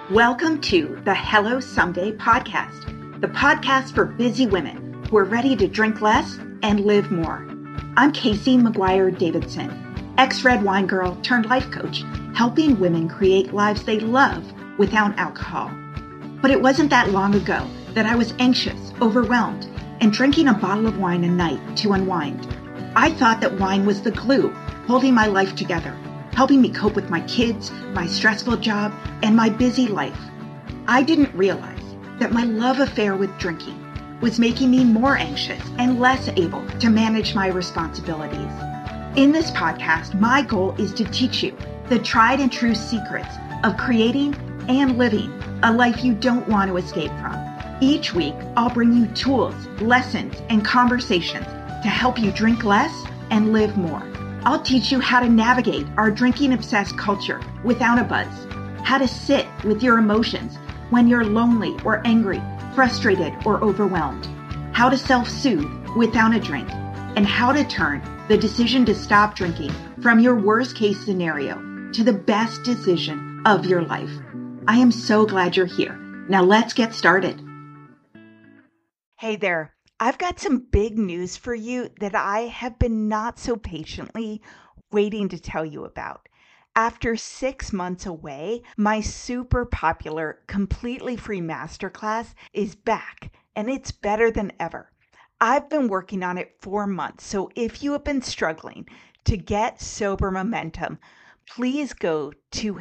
Welcome to the Hello Someday podcast, the podcast for busy women who are ready to drink less and live more. I'm Casey McGuire Davidson, ex-red wine girl turned life coach, helping women create lives they love without alcohol. But it wasn't that long ago that I was anxious, overwhelmed, and drinking a bottle of wine a night to unwind. I thought that wine was the glue holding my life together, helping me cope with my kids, my stressful job, and my busy life. I didn't realize that my love affair with drinking was making me more anxious and less able to manage my responsibilities. In this podcast, my goal is to teach you the tried and true secrets of creating and living a life you don't want to escape from. Each week, I'll bring you tools, lessons, and conversations to help you drink less and live more. I'll teach you how to navigate our drinking-obsessed culture without a buzz, how to sit with your emotions when you're lonely or angry, frustrated or overwhelmed, how to self-soothe without a drink, and how to turn the decision to stop drinking from your worst-case scenario to the best decision of your life. I am so glad you're here. Now let's get started. Hey there. I've got some big news for you that I have been not so patiently waiting to tell you about. After 6 months away, my super popular, completely free masterclass is back, and it's better than ever. I've been working on it for months, so if you have been struggling to get sober momentum, please go to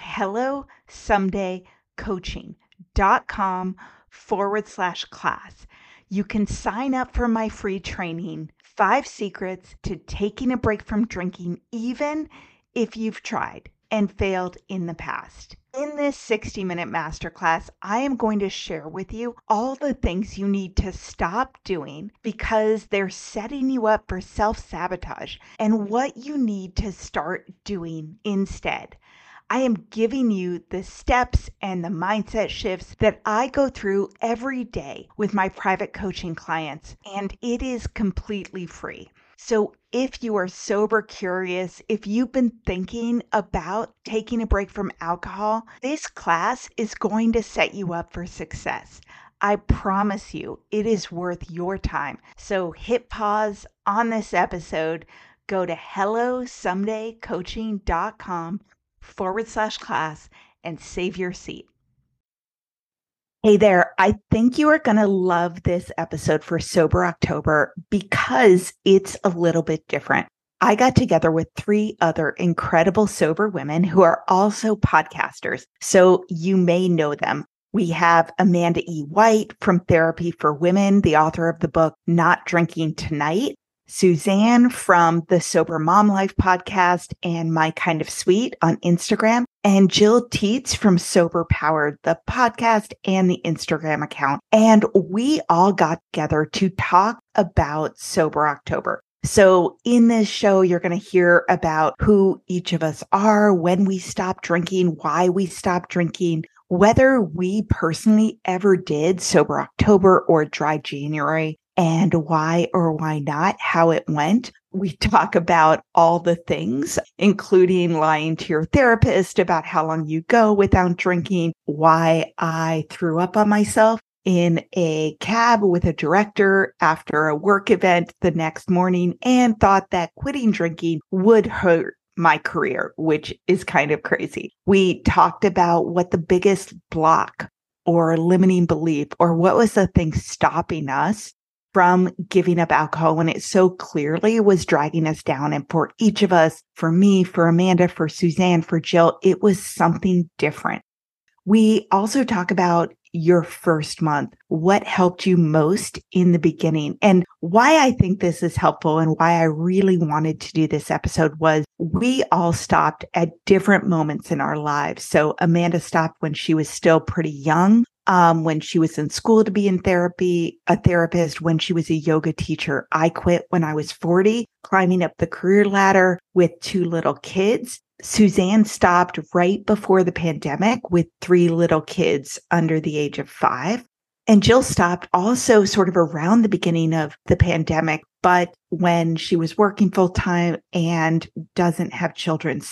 hellosomedaycoaching.com/class. You can sign up for my free training, 5 Secrets to Taking a Break from Drinking, even if you've tried and failed in the past. In this 60-minute masterclass, I am going to share with you all the things you need to stop doing because they're setting you up for self-sabotage and what you need to start doing instead. I am giving you the steps and the mindset shifts that I go through every day with my private coaching clients, and it is completely free. So if you are sober curious, if you've been thinking about taking a break from alcohol, this class is going to set you up for success. I promise you, it is worth your time. So hit pause on this episode, go to hellosomedaycoaching.com/class and save your seat. Hey there, I think you are going to love this episode for Sober October because it's a little bit different. I got together with 3 other incredible sober women who are also podcasters, so you may know them. We have Amanda E. White from Therapy for Women, the author of the book Not Drinking Tonight, Suzanne from the Sober Mom Life podcast and My Kind of Sweet on Instagram, and Jill Teets from Sober Powered, the podcast and the Instagram account. And we all got together to talk about Sober October. So in this show, you're going to hear about who each of us are, when we stopped drinking, why we stopped drinking, whether we personally ever did Sober October or Dry January, and why or why not, how it went. We talk about all the things, including lying to your therapist about how long you go without drinking, why I threw up on myself in a cab with a director after a work event the next morning and thought that quitting drinking would hurt my career, which is kind of crazy. We talked about what the biggest block or limiting belief or what was the thing stopping us from giving up alcohol when it so clearly was dragging us down. And for each of us, for me, for Amanda, for Suzanne, for Jill, it was something different. We also talk about your first month, what helped you most in the beginning. And why I think this is helpful and why I really wanted to do this episode was we all stopped at different moments in our lives. So Amanda stopped when she was still pretty young. When she was in school to be in therapy, a therapist, when she was a yoga teacher. I quit when I was 40, climbing up the career ladder with 2 little kids. Suzanne stopped right before the pandemic with 3 little kids under the age of 5. And Jill stopped also sort of around the beginning of the pandemic, but when she was working full time and doesn't have children. So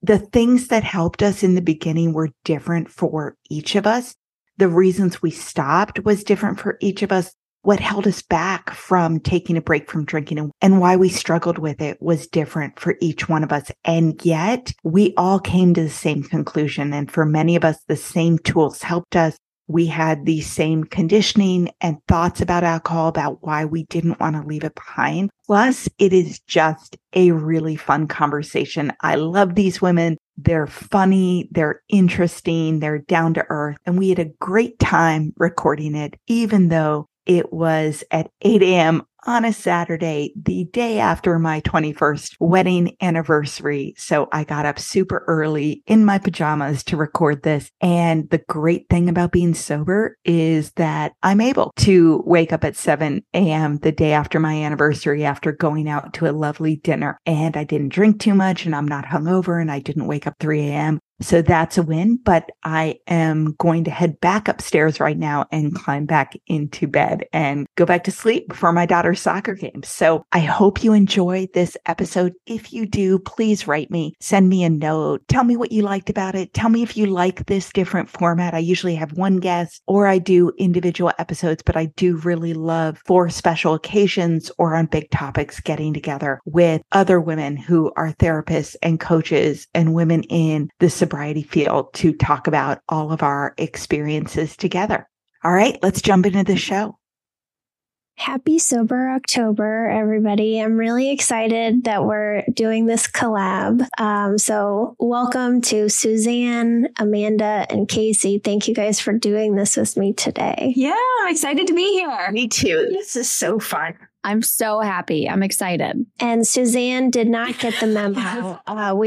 The things that helped us in the beginning were different for each of us. The reasons we stopped was different for each of us. What held us back from taking a break from drinking and why we struggled with it was different for each one of us. And yet we all came to the same conclusion. And for many of us, the same tools helped us. We had the same conditioning and thoughts about alcohol, about why we didn't want to leave it behind. Plus, it is just a really fun conversation. I love these women. They're funny, they're interesting, they're down to earth. And we had a great time recording it, even though it was at 8 a.m. on a Saturday, the day after my 21st wedding anniversary. So I got up super early in my pajamas to record this. And the great thing about being sober is that I'm able to wake up at 7 a.m. the day after my anniversary after going out to a lovely dinner. And I didn't drink too much and I'm not hungover and I didn't wake up 3 a.m. So that's a win, but I am going to head back upstairs right now and climb back into bed and go back to sleep before my daughter's soccer game. So I hope you enjoy this episode. If you do, please write me, send me a note, tell me what you liked about it. Tell me if you like this different format. I usually have one guest or I do individual episodes, but I do really love for special occasions or on big topics getting together with other women who are therapists and coaches and women in the sobriety field to talk about all of our experiences together. All right, let's jump into the show. Happy Sober October, everybody. I'm really excited that we're doing this collab. So welcome to Suzanne, Amanda, and Casey. Thank you guys for doing this with me today. Yeah, I'm excited to be here. Me too. This is so fun. I'm so happy. I'm excited. And Suzanne did not get the memo.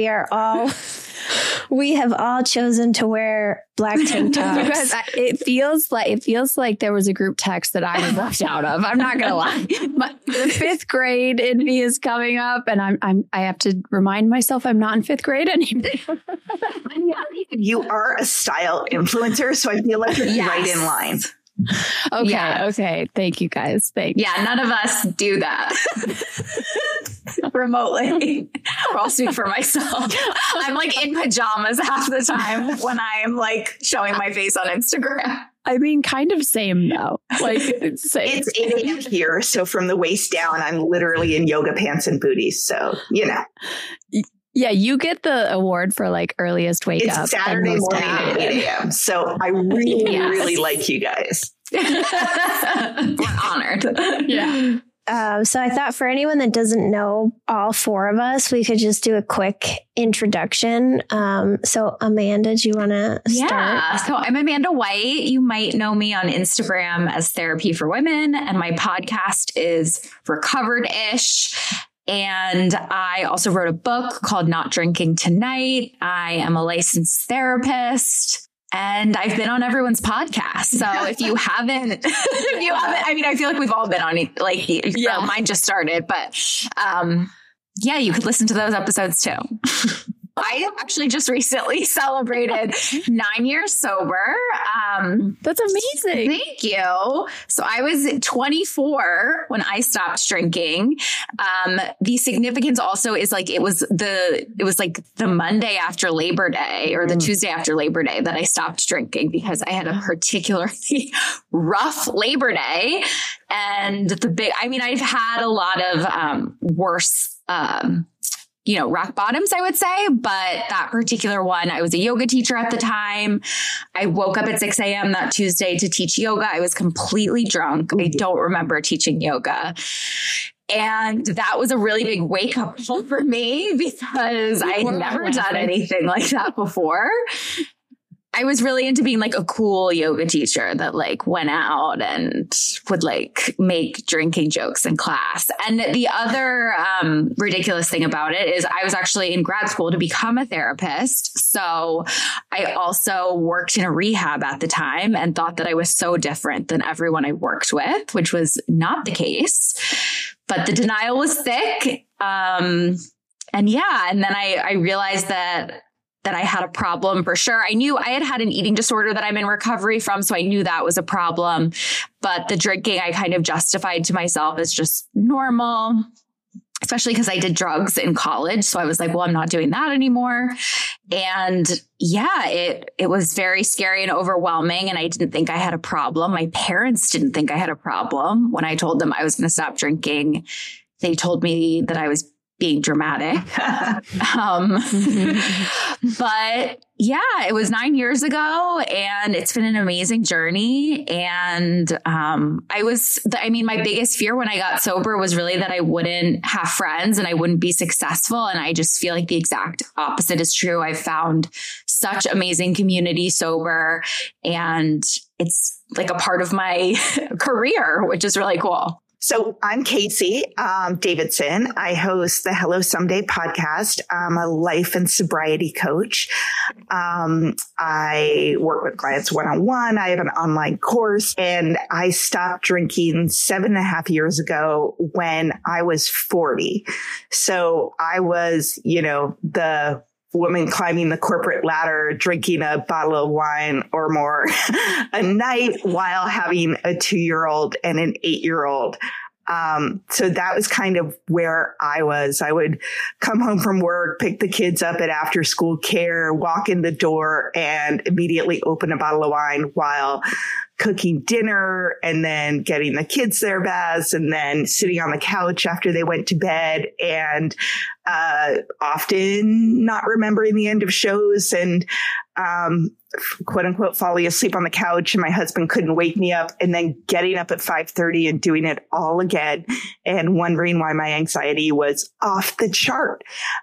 We have all chosen to wear black tank tops. It feels like there was a group text that I was left out of. I'm not gonna lie. The fifth grade in me is coming up, and I have to remind myself I'm not in fifth grade anymore. You are a style influencer, so I feel like you're right in line. Okay. Thank you guys. Thanks. Yeah, none of us do that remotely. I'll speak for myself. I'm like in pajamas half the time when I'm like showing my face on Instagram. I mean, kind of same though. Like it's 8 a.m. here, so from the waist down, I'm literally in yoga pants and booties. So you know. Yeah, you get the award for like earliest wake up. It's Saturday morning at 8 a.m. So I really like you guys. We're honored. Yeah. So I thought for anyone that doesn't know all four of us, we could just do a quick introduction. So Amanda, do you want to start? Yeah. So I'm Amanda White. You might know me on Instagram as Therapy for Women, and my podcast is Recovered-ish. And I also wrote a book called Not Drinking Tonight. I am a licensed therapist and I've been on everyone's podcast. So if you haven't, I mean, I feel like we've all been on it. Like, mine just started, but, you could listen to those episodes too. I actually just recently celebrated 9 years sober. That's amazing. Thank you. So I was 24 when I stopped drinking. The significance also is like, it was like the Monday after Labor Day or the Tuesday after Labor Day that I stopped drinking because I had a particularly rough Labor Day. And I've had a lot of worse rock bottoms, I would say. But that particular one, I was a yoga teacher at the time. I woke up at 6 a.m. that Tuesday to teach yoga. I was completely drunk. I don't remember teaching yoga. And that was a really big wake up call for me because I had never done anything like that before. I was really into being like a cool yoga teacher that like went out and would like make drinking jokes in class. And the other ridiculous thing about it is I was actually in grad school to become a therapist. So I also worked in a rehab at the time and thought that I was so different than everyone I worked with, which was not the case. But the denial was thick. And then I realized that I had a problem for sure. I knew I had an eating disorder that I'm in recovery from, so I knew that was a problem. But the drinking I kind of justified to myself as just normal. especially because I did drugs in college. So I was like, well, I'm not doing that anymore. And yeah, it was very scary and overwhelming. And I didn't think I had a problem. My parents didn't think I had a problem. When I told them I was going to stop drinking, they told me that I was being dramatic. But yeah, it was 9 years ago and it's been an amazing journey. And my biggest fear when I got sober was really that I wouldn't have friends and I wouldn't be successful. And I just feel like the exact opposite is true. I've found such amazing community sober, and it's like a part of my career, which is really cool. So I'm Casey Davidson. I host the Hello Someday podcast. I'm a life and sobriety coach. I work with clients one-on-one. I have an online course, and I stopped drinking 7.5 years ago when I was 40. So I was, the woman climbing the corporate ladder, drinking a bottle of wine or more a night while having a 2-year-old and an 8-year-old. So that was kind of where I was. I would come home from work, pick the kids up at after school care, walk in the door, and immediately open a bottle of wine while cooking dinner, and then getting the kids their baths, and then sitting on the couch after they went to bed, and often not remembering the end of shows, and quote unquote falling asleep on the couch, and my husband couldn't wake me up, and then getting up at 5:30 and doing it all again and wondering why my anxiety was off the chart.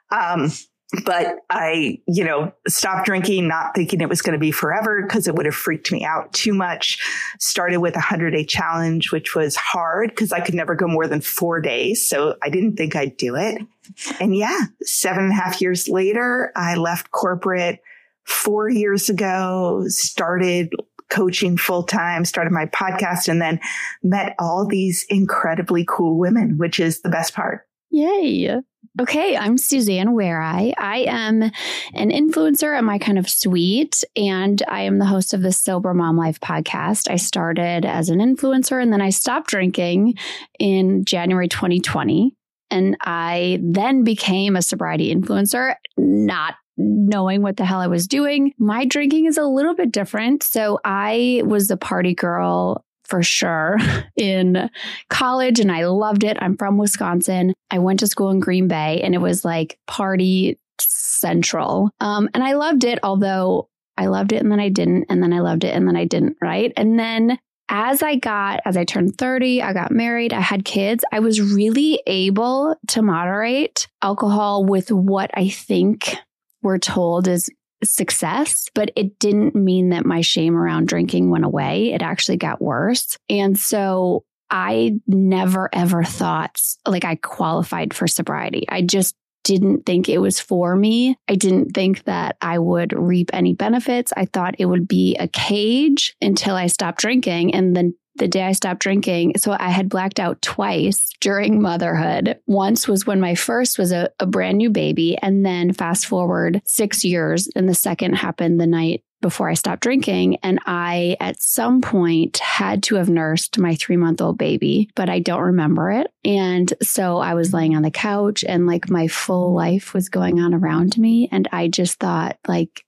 But I, stopped drinking, not thinking it was going to be forever because it would have freaked me out too much. Started with a 100-day challenge, which was hard because I could never go more than 4 days. So I didn't think I'd do it. And 7.5 years later, I left corporate 4 years ago, started coaching full time, started my podcast, and then met all these incredibly cool women, which is the best part. Yay. Okay, I'm Suzanne Wareeye. I am an influencer. Am I kind of sweet? And I am the host of the Sober Mom Life podcast. I started as an influencer, and then I stopped drinking in January 2020. And I then became a sobriety influencer, not knowing what the hell I was doing. My drinking is a little bit different. So I was a party girl for sure in college, and I loved it. I'm from Wisconsin. I went to school in Green Bay, and it was like party central. And I loved it, although I loved it and then I didn't, and then I loved it and then I didn't, right? And then as I turned 30, I got married, I had kids, I was really able to moderate alcohol with what I think we're told is success, but it didn't mean that my shame around drinking went away. It actually got worse. And so I never, ever thought like I qualified for sobriety. I just didn't think it was for me. I didn't think that I would reap any benefits. I thought it would be a cage until I stopped drinking. And then the day I stopped drinking, so I had blacked out twice during motherhood. Once was when my first was a brand new baby. And then fast forward 6 years, and the second happened the night before I stopped drinking. And I, at some point, had to have nursed my 3-month-old baby, but I don't remember it. And so I was laying on the couch, and like my full life was going on around me. And I just thought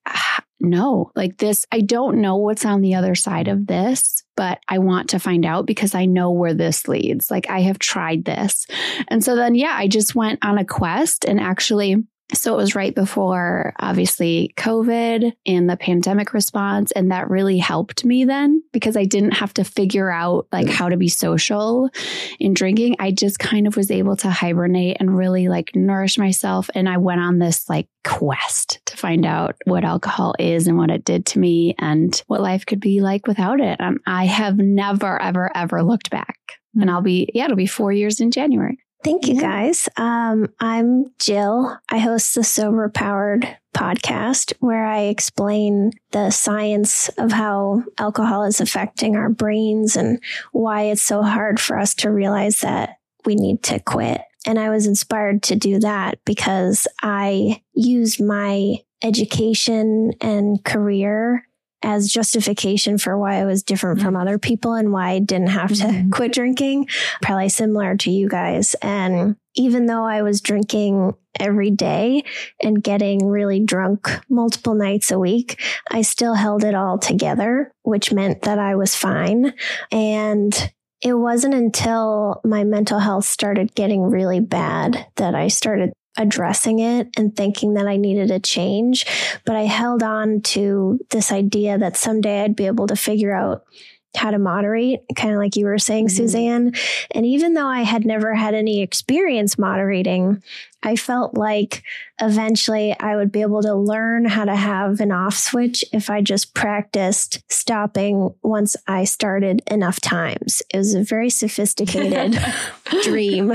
no, like this, I don't know what's on the other side of this, but I want to find out because I know where this leads. Like I have tried this. And so then, I just went on a quest, and actually, so it was right before, obviously, COVID and the pandemic response. And that really helped me then because I didn't have to figure out like how to be social in drinking. I just kind of was able to hibernate and really like nourish myself. And I went on this like quest to find out what alcohol is and what it did to me and what life could be like without it. I have never, ever, ever looked back. And it'll be 4 years in January. Thank you, guys. I'm Jill. I host the Sober Powered podcast, where I explain the science of how alcohol is affecting our brains and why it's so hard for us to realize that we need to quit. And I was inspired to do that because I used my education and career as justification for why I was different from other people and why I didn't have to quit drinking, probably similar to you guys. And, even though I was drinking every day and getting really drunk multiple nights a week, I still held it all together, which meant that I was fine. And it wasn't until my mental health started getting really bad that I started addressing it and thinking that I needed a change. But I held on to this idea that someday I'd be able to figure out how to moderate, kind of like you were saying, Suzanne. And even though I had never had any experience moderating, I felt like eventually I would be able to learn how to have an off switch if I just practiced stopping once I started enough times. It was a very sophisticated dream.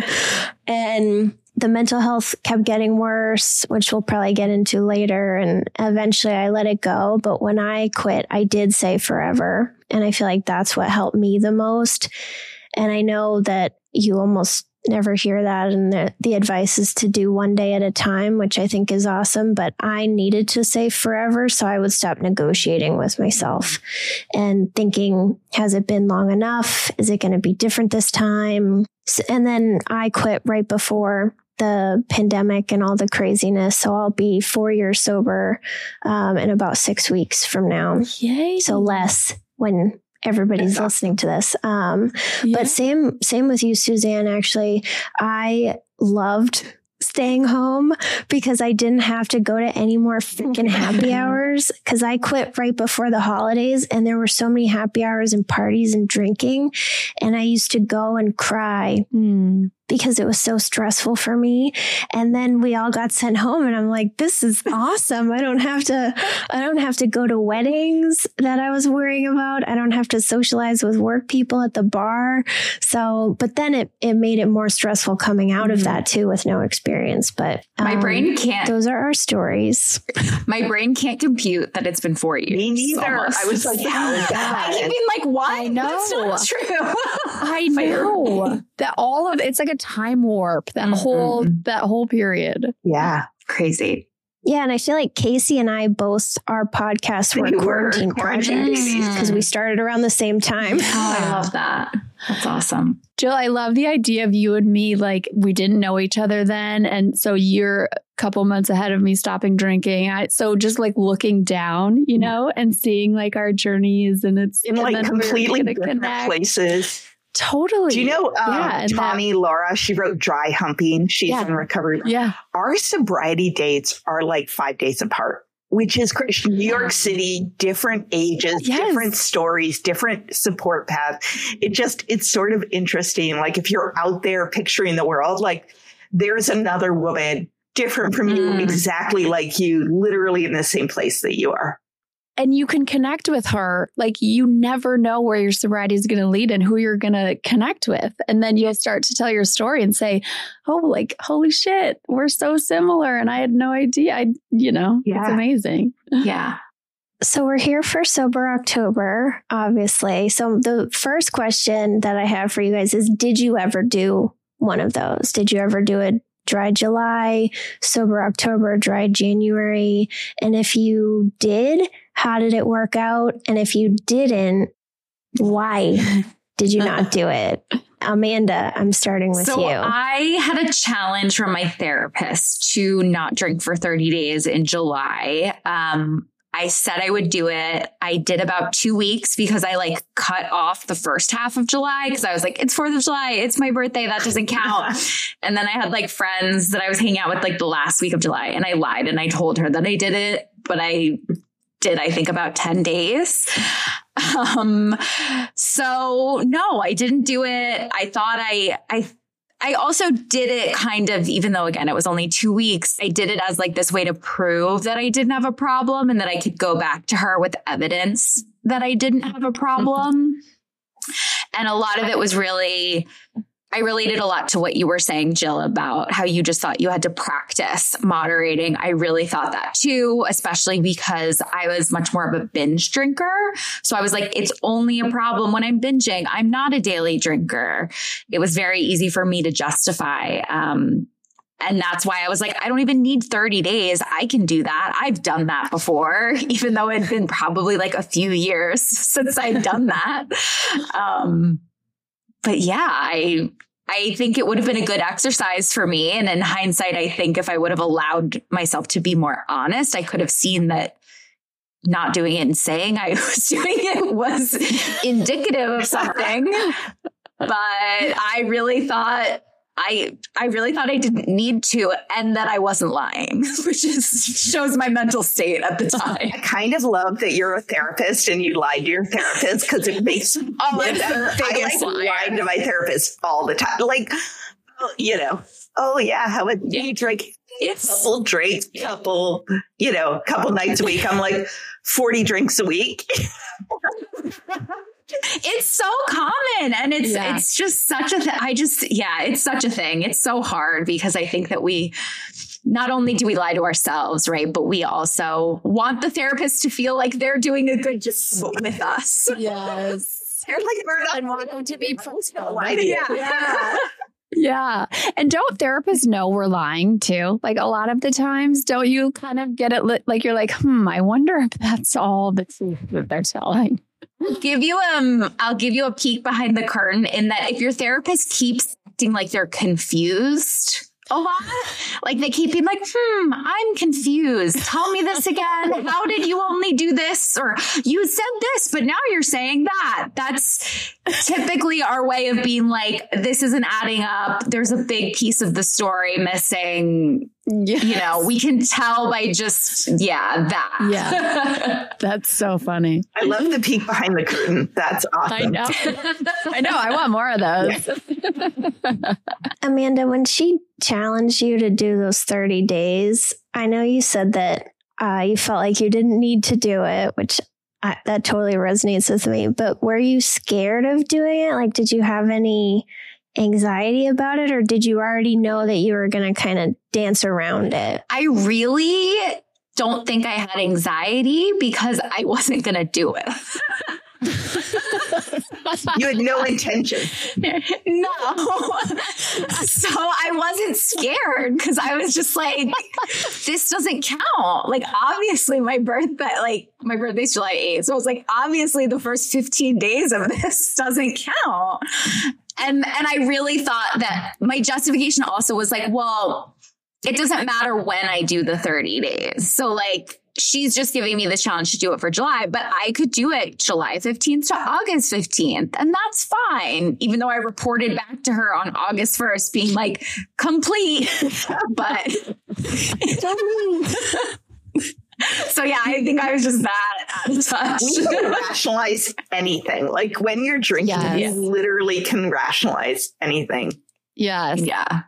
And the mental health kept getting worse, which we'll probably get into later. And eventually I let it go. But when I quit, I did say forever. And I feel like that's what helped me the most. And I know that you almost never hear that. And the advice is to do one day at a time, which I think is awesome. But I needed to say forever. So I would stop negotiating with myself and thinking, has it been long enough? Is it going to be different this time? And then I quit right before the pandemic and all the craziness. So I'll be 4 years sober in about 6 weeks from now. Yay. So less when everybody's listening to this. But same with you, Suzanne. Actually, I loved staying home because I didn't have to go to any more freaking happy hours, because I quit right before the holidays and there were so many happy hours and parties and drinking. And I used to go and cry because it was so stressful for me. And then we all got sent home and I'm like, this is awesome. I don't have to go to weddings that I was worrying about. I don't have to socialize with work people at the bar. So, but then it made it more stressful coming out of that too, with no experience. But my brain can't. Those are our stories. My brain can't compute that it's been 4 years. Me neither. Almost. I was like, how is that? I keep being like, what? I know. That's not true. I know that all of it's like a time warp, that whole period. Yeah. Crazy. Yeah. And I feel like Casey and I both, our podcasts were quarantine projects because we started around the same time. Oh, I love that. That's awesome. Jill, I love the idea of you and me. Like, we didn't know each other then. And so you're a couple months ahead of me stopping drinking. So just like looking down, you know, and seeing like our journeys, and it's in like completely different places. Totally. Do you know Tommy Laura? She wrote Dry Humping. She's in recovery. Yeah. Our sobriety dates are like 5 days apart, which is New York City, different ages, different stories, different support paths. It's sort of interesting. Like if you're out there picturing the world, like there's another woman different from you, exactly like you, literally in the same place that you are. And you can connect with her. Like, you never know where your sobriety is going to lead and who you're going to connect with. And then you'll start to tell your story and say, oh, like, holy shit, we're so similar. And I had no idea. It's amazing. Yeah. So we're here for Sober October, obviously. So the first question that I have for you guys is, did you ever do one of those? Did you ever do a Dry July, Sober October, Dry January? And if you did, how did it work out? And if you didn't, why did you not do it? Amanda, I'm starting with you. So I had a challenge from my therapist to not drink for 30 days in July. I said I would do it. I did about 2 weeks because I like cut off the first half of July because I was like, it's 4th of July. It's my birthday. That doesn't count. And then I had like friends that I was hanging out with like the last week of July, and I lied and I told her that I did it, but I think about 10 days. So no, I didn't do it. I thought I also did it kind of, even though, again, it was only 2 weeks, I did it as like this way to prove that I didn't have a problem and that I could go back to her with evidence that I didn't have a problem. And a lot of it was really, I related a lot to what you were saying, Jill, about how you just thought you had to practice moderating. I really thought that too, especially because I was much more of a binge drinker. So I was like, it's only a problem when I'm binging. I'm not a daily drinker. It was very easy for me to justify. And that's why I was like, I don't even need 30 days. I can do that. I've done that before, even though it'd been probably like a few years since I'd done that. But yeah, I think it would have been a good exercise for me. And in hindsight, I think if I would have allowed myself to be more honest, I could have seen that not doing it and saying I was doing it was indicative of something. But I really thought I didn't need to, and that I wasn't lying, which shows my mental state at the time. I kind of love that you're a therapist and you lied to your therapist, because it makes I'm the biggest liar. Lying to my therapist all the time. Like, oh yeah, how would you drink? Couple drinks, couple nights a week. I'm like 40 drinks a week. It's so common, and it's just such a it's such a thing. It's so hard because I think that we not only do we lie to ourselves, right, but we also want the therapist to feel like they're doing a good job with us. Yes. They're like, we're not want them to be personal. Yeah. Yeah. And don't therapists know we're lying too? Like a lot of the times, don't you kind of get it like you're like, I wonder if that's all the truth that they're telling. I'll give you a peek behind the curtain in that if your therapist keeps acting like they're confused a lot, like they keep being like, I'm confused. Tell me this again. How did you only do this? Or you said this, but now you're saying that. That's typically our way of being like, this isn't adding up. There's a big piece of the story missing. Yes. We can tell by just, that. Yeah. That's so funny. I love the peek behind the curtain. That's awesome. I know. I want more of those. Amanda, when she challenged you to do those 30 days, I know you said that you felt like you didn't need to do it, which that totally resonates with me. But were you scared of doing it? Like, did you have any anxiety about it, or did you already know that you were going to kind of dance around it? I really don't think I had anxiety because I wasn't going to do it. You had no intention. No. So I wasn't scared because I was just like, this doesn't count. Like, obviously my birthday's July 8th. So I was like, obviously the first 15 days of this doesn't count. And I really thought that my justification also was like, well, it doesn't matter when I do the 30 days. So like, she's just giving me the challenge to do it for July, but I could do it July 15th to August 15th. And that's fine. Even though I reported back to her on August 1st being like, complete, but so yeah, I think I was just that out of touch. We can rationalize anything. Like when you're drinking, you literally can rationalize anything. Yes. Yeah.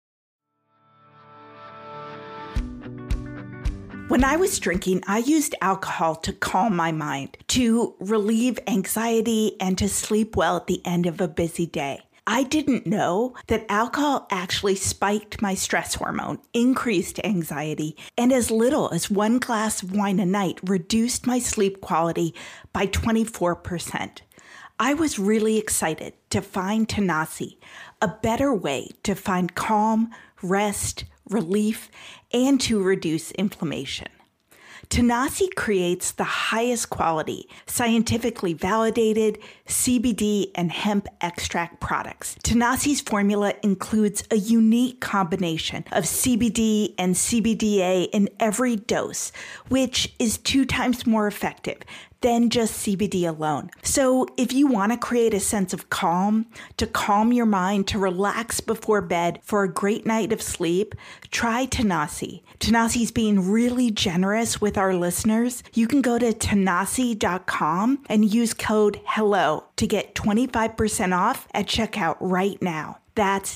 When I was drinking, I used alcohol to calm my mind, to relieve anxiety, and to sleep well at the end of a busy day. I didn't know that alcohol actually spiked my stress hormone, increased anxiety, and as little as one glass of wine a night reduced my sleep quality by 24%. I was really excited to find Tanasi, a better way to find calm, rest, relief, and to reduce inflammation. Tanasi creates the highest quality, scientifically validated CBD and hemp extract products. Tanasi's formula includes a unique combination of CBD and CBDA in every dose, which is 2 times more effective than just CBD alone. So if you want to create a sense of calm, to calm your mind, to relax before bed for a great night of sleep, try Tanasi. Tanasi's being really generous with our listeners. You can go to Tanasi.com and use code HELLO to get 25% off at checkout right now. That's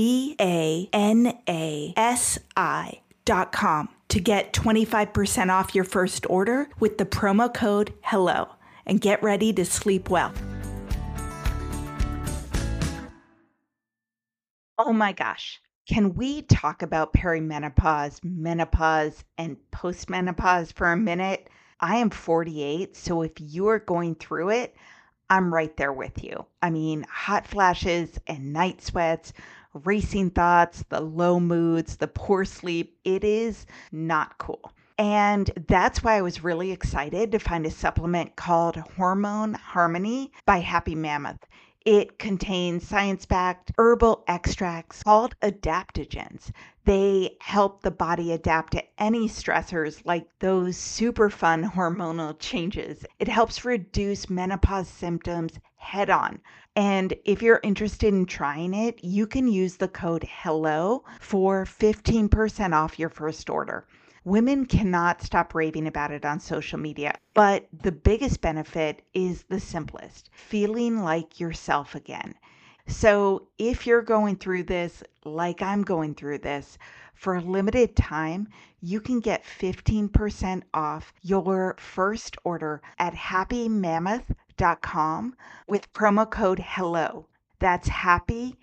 TANASI.com. to get 25% off your first order with the promo code HELLO and get ready to sleep well. Oh my gosh. Can we talk about perimenopause, menopause, and postmenopause for a minute? I am 48, so if you're going through it, I'm right there with you. I mean, hot flashes and night sweats, racing thoughts, the low moods, the poor sleep. It is not cool. And that's why I was really excited to find a supplement called Hormone Harmony by Happy Mammoth. It contains science-backed herbal extracts called adaptogens. They help the body adapt to any stressors like those super fun hormonal changes. It helps reduce menopause symptoms head on. And if you're interested in trying it, you can use the code HELLO for 15% off your first order. Women cannot stop raving about it on social media, but the biggest benefit is the simplest, feeling like yourself again. So if you're going through this, like I'm going through this, for a limited time, you can get 15% off your first order at happymammoth.com with promo code HELLO. That's happy,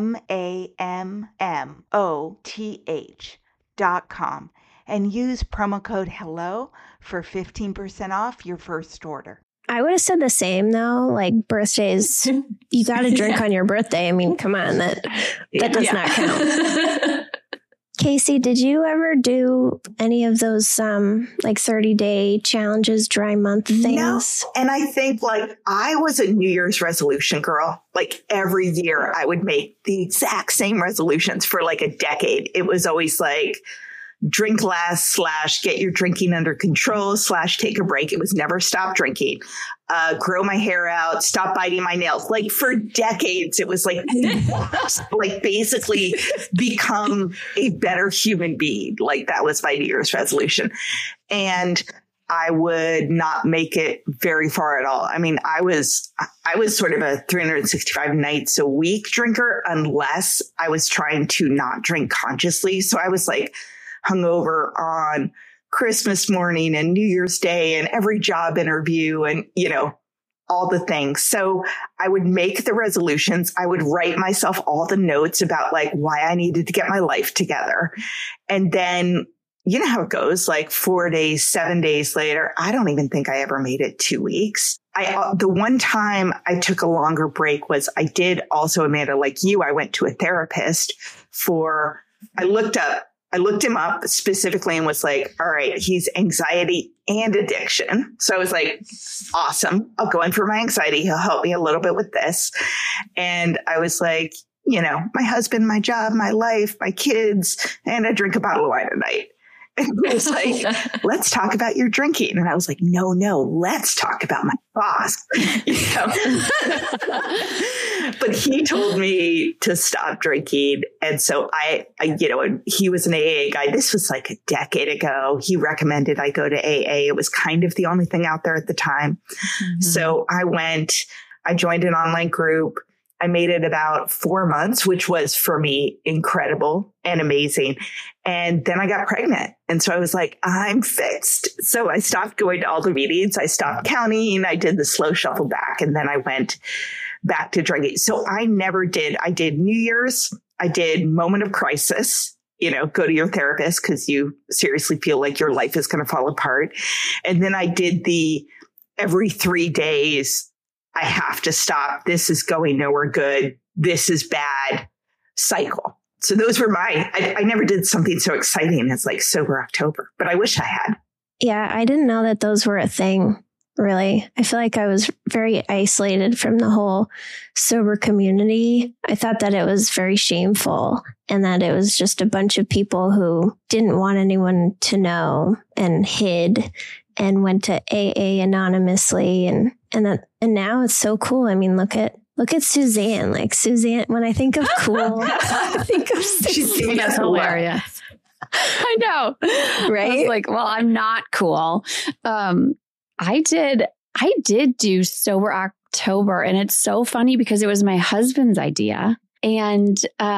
MAMMOTH.com. And use promo code HELLO for 15% off your first order. I would have said the same though. Like birthdays, you got to drink on your birthday. I mean, come on, that does not count. Casey, did you ever do any of those like 30-day challenges, dry month things? No. And I think I was a New Year's resolution girl. Like every year I would make the exact same resolutions for like a decade. It was always like, drink less / get your drinking under control / take a break. It was never stop drinking, grow my hair out, stop biting my nails. Like for decades, it was like basically become a better human being. Like that was my New Year's resolution. And I would not make it very far at all. I mean, I was sort of a 365 nights a week drinker unless I was trying to not drink consciously. So I was like, hungover on Christmas morning and New Year's Day and every job interview and, all the things. So I would make the resolutions. I would write myself all the notes about like why I needed to get my life together. And then, you know how it goes, like 4 days, 7 days later, I don't even think I ever made it 2 weeks. The one time I took a longer break was I did also, Amanda, like you, I went to a therapist I looked him up specifically and was like, all right, he's anxiety and addiction. So I was like, awesome. I'll go in for my anxiety. He'll help me a little bit with this. And I was like, my husband, my job, my life, my kids, and I drink a bottle of wine a night. And he was like, let's talk about your drinking. And I was like, no, let's talk about my boss. But he told me to stop drinking. And so I he was an AA guy. This was like a decade ago. He recommended I go to AA. It was kind of the only thing out there at the time. Mm-hmm. So I joined an online group. I made it about 4 months, which was for me incredible and amazing. And then I got pregnant. And so I was like, I'm fixed. So I stopped going to all the meetings. I stopped counting. I did the slow shuffle back. And then I went back to drinking. So I did New Year's. I did moment of crisis, go to your therapist because you seriously feel like your life is going to fall apart. And then I did the every 3 days, I have to stop. This is going nowhere good. This is bad cycle. So those were I never did something so exciting as like Sober October, but I wish I had. Yeah, I didn't know that those were a thing, really. I feel like I was very isolated from the whole sober community. I thought that it was very shameful and that it was just a bunch of people who didn't want anyone to know and hid and went to AA anonymously and now it's so cool. I mean, look at Suzanne. Like Suzanne, when I think of cool, I think of Suzanne. That's hilarious. I know. Right? I was like, well, I'm not cool. I did do Sober October, and it's so funny because it was my husband's idea. And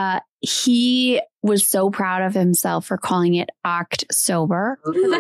he was so proud of himself for calling it Oct-sober.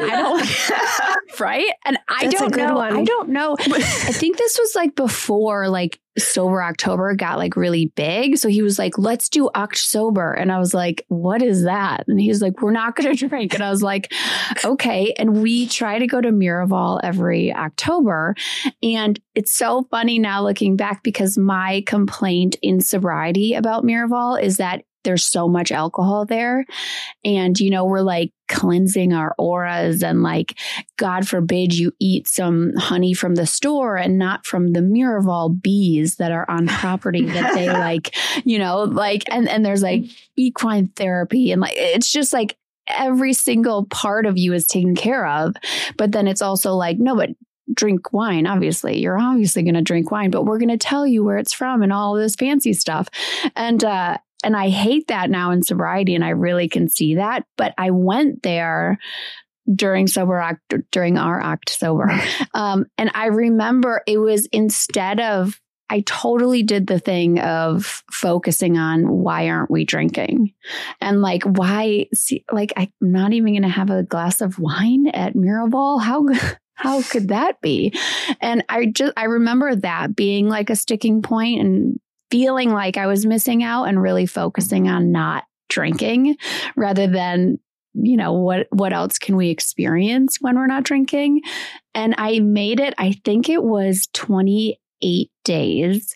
Right? And I don't know. I think this was like before like Sober October got like really big. So he was like, let's do Oct-sober. And I was like, what is that? And he was like, we're not going to drink. And I was like, okay. And we try to go to Miraval every October. And it's so funny now looking back because my complaint in sobriety about Miraval is that there's so much alcohol there. And, you know, we're like cleansing our auras, and like, God forbid you eat some honey from the store and not from the Miraval bees that are on property that they like, you know, like, and there's like equine therapy, and like, it's just like every single part of you is taken care of. But then it's also like, no, but drink wine. Obviously, you're obviously going to drink wine, but we're going to tell you where it's from and all of this fancy stuff. And I hate that now in sobriety, and I really can see that. But I went there during our October. And I remember it was, instead of, I totally did the thing of focusing on why aren't we drinking, and like, why, see, like, I'm not even going to have a glass of wine at Miraval. How could that be? And I remember that being like a sticking point and feeling like I was missing out, and really focusing on not drinking rather than, you know, what else can we experience when we're not drinking? And I made it, I think it was 28 days.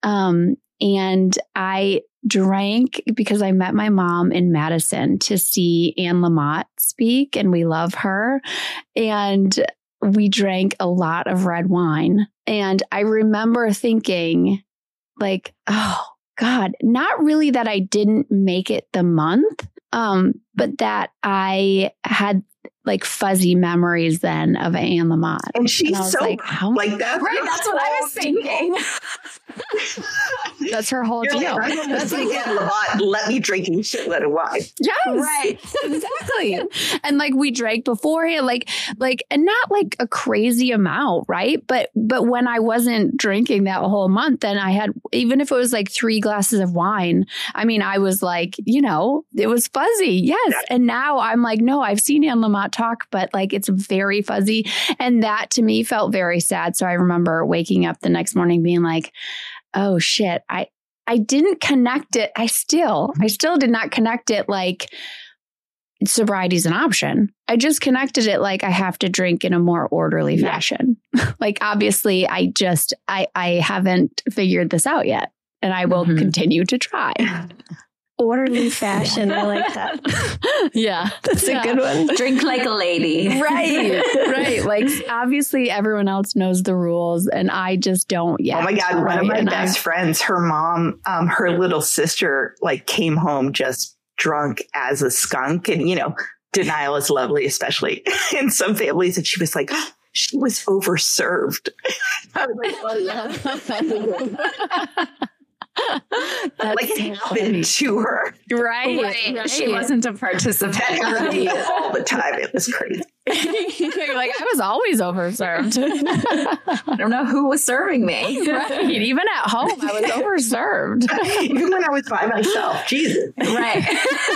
And I drank because I met my mom in Madison to see Anne Lamott speak, and we love her. And we drank a lot of red wine. And I remember thinking, like, oh God, not really that I didn't make it the month, but that I had like fuzzy memories then of Anne Lamott. And she's and so like, like that. Right, that's what I was thinking. That's her whole You're deal. like, I'm that's like Anne Lamott, let me drink a shitload of wine. Yes, Right. exactly. And like, we drank beforehand, like, and not like a crazy amount, right? But when I wasn't drinking that whole month, then I had, even if it was like 3 glasses of wine, I mean, I was like, you know, it was fuzzy. Yes. Yeah. And now I'm like, no, I've seen Anne Lamott talk, but like, it's very fuzzy. And that to me felt very sad. So I remember waking up the next morning being like, oh shit, I didn't connect it. I still did not connect it like sobriety is an option. I just connected it like I have to drink in a more orderly fashion. Like, obviously I haven't figured this out yet, and I will continue to try. Orderly fashion. I like that. Yeah. That's a good one. Drink like a lady. Right. Like, obviously everyone else knows the rules, and I just don't yet. Oh my God. Right? One of my best friends, her mom, her little sister, like, came home just drunk as a skunk. And, you know, denial is lovely, especially in some families. And she was like, oh, she was overserved. I was like, like, it happened to her. Right. She wasn't a participant. All the time. It was crazy. You're like, I was always overserved. I don't know who was serving me. Right. Even at home, I was overserved. Even when I was by myself. Jesus. Right.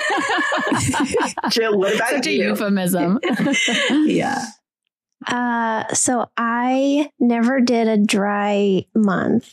Jill, what about Such a you? euphemism. Yeah. So I never did a dry month.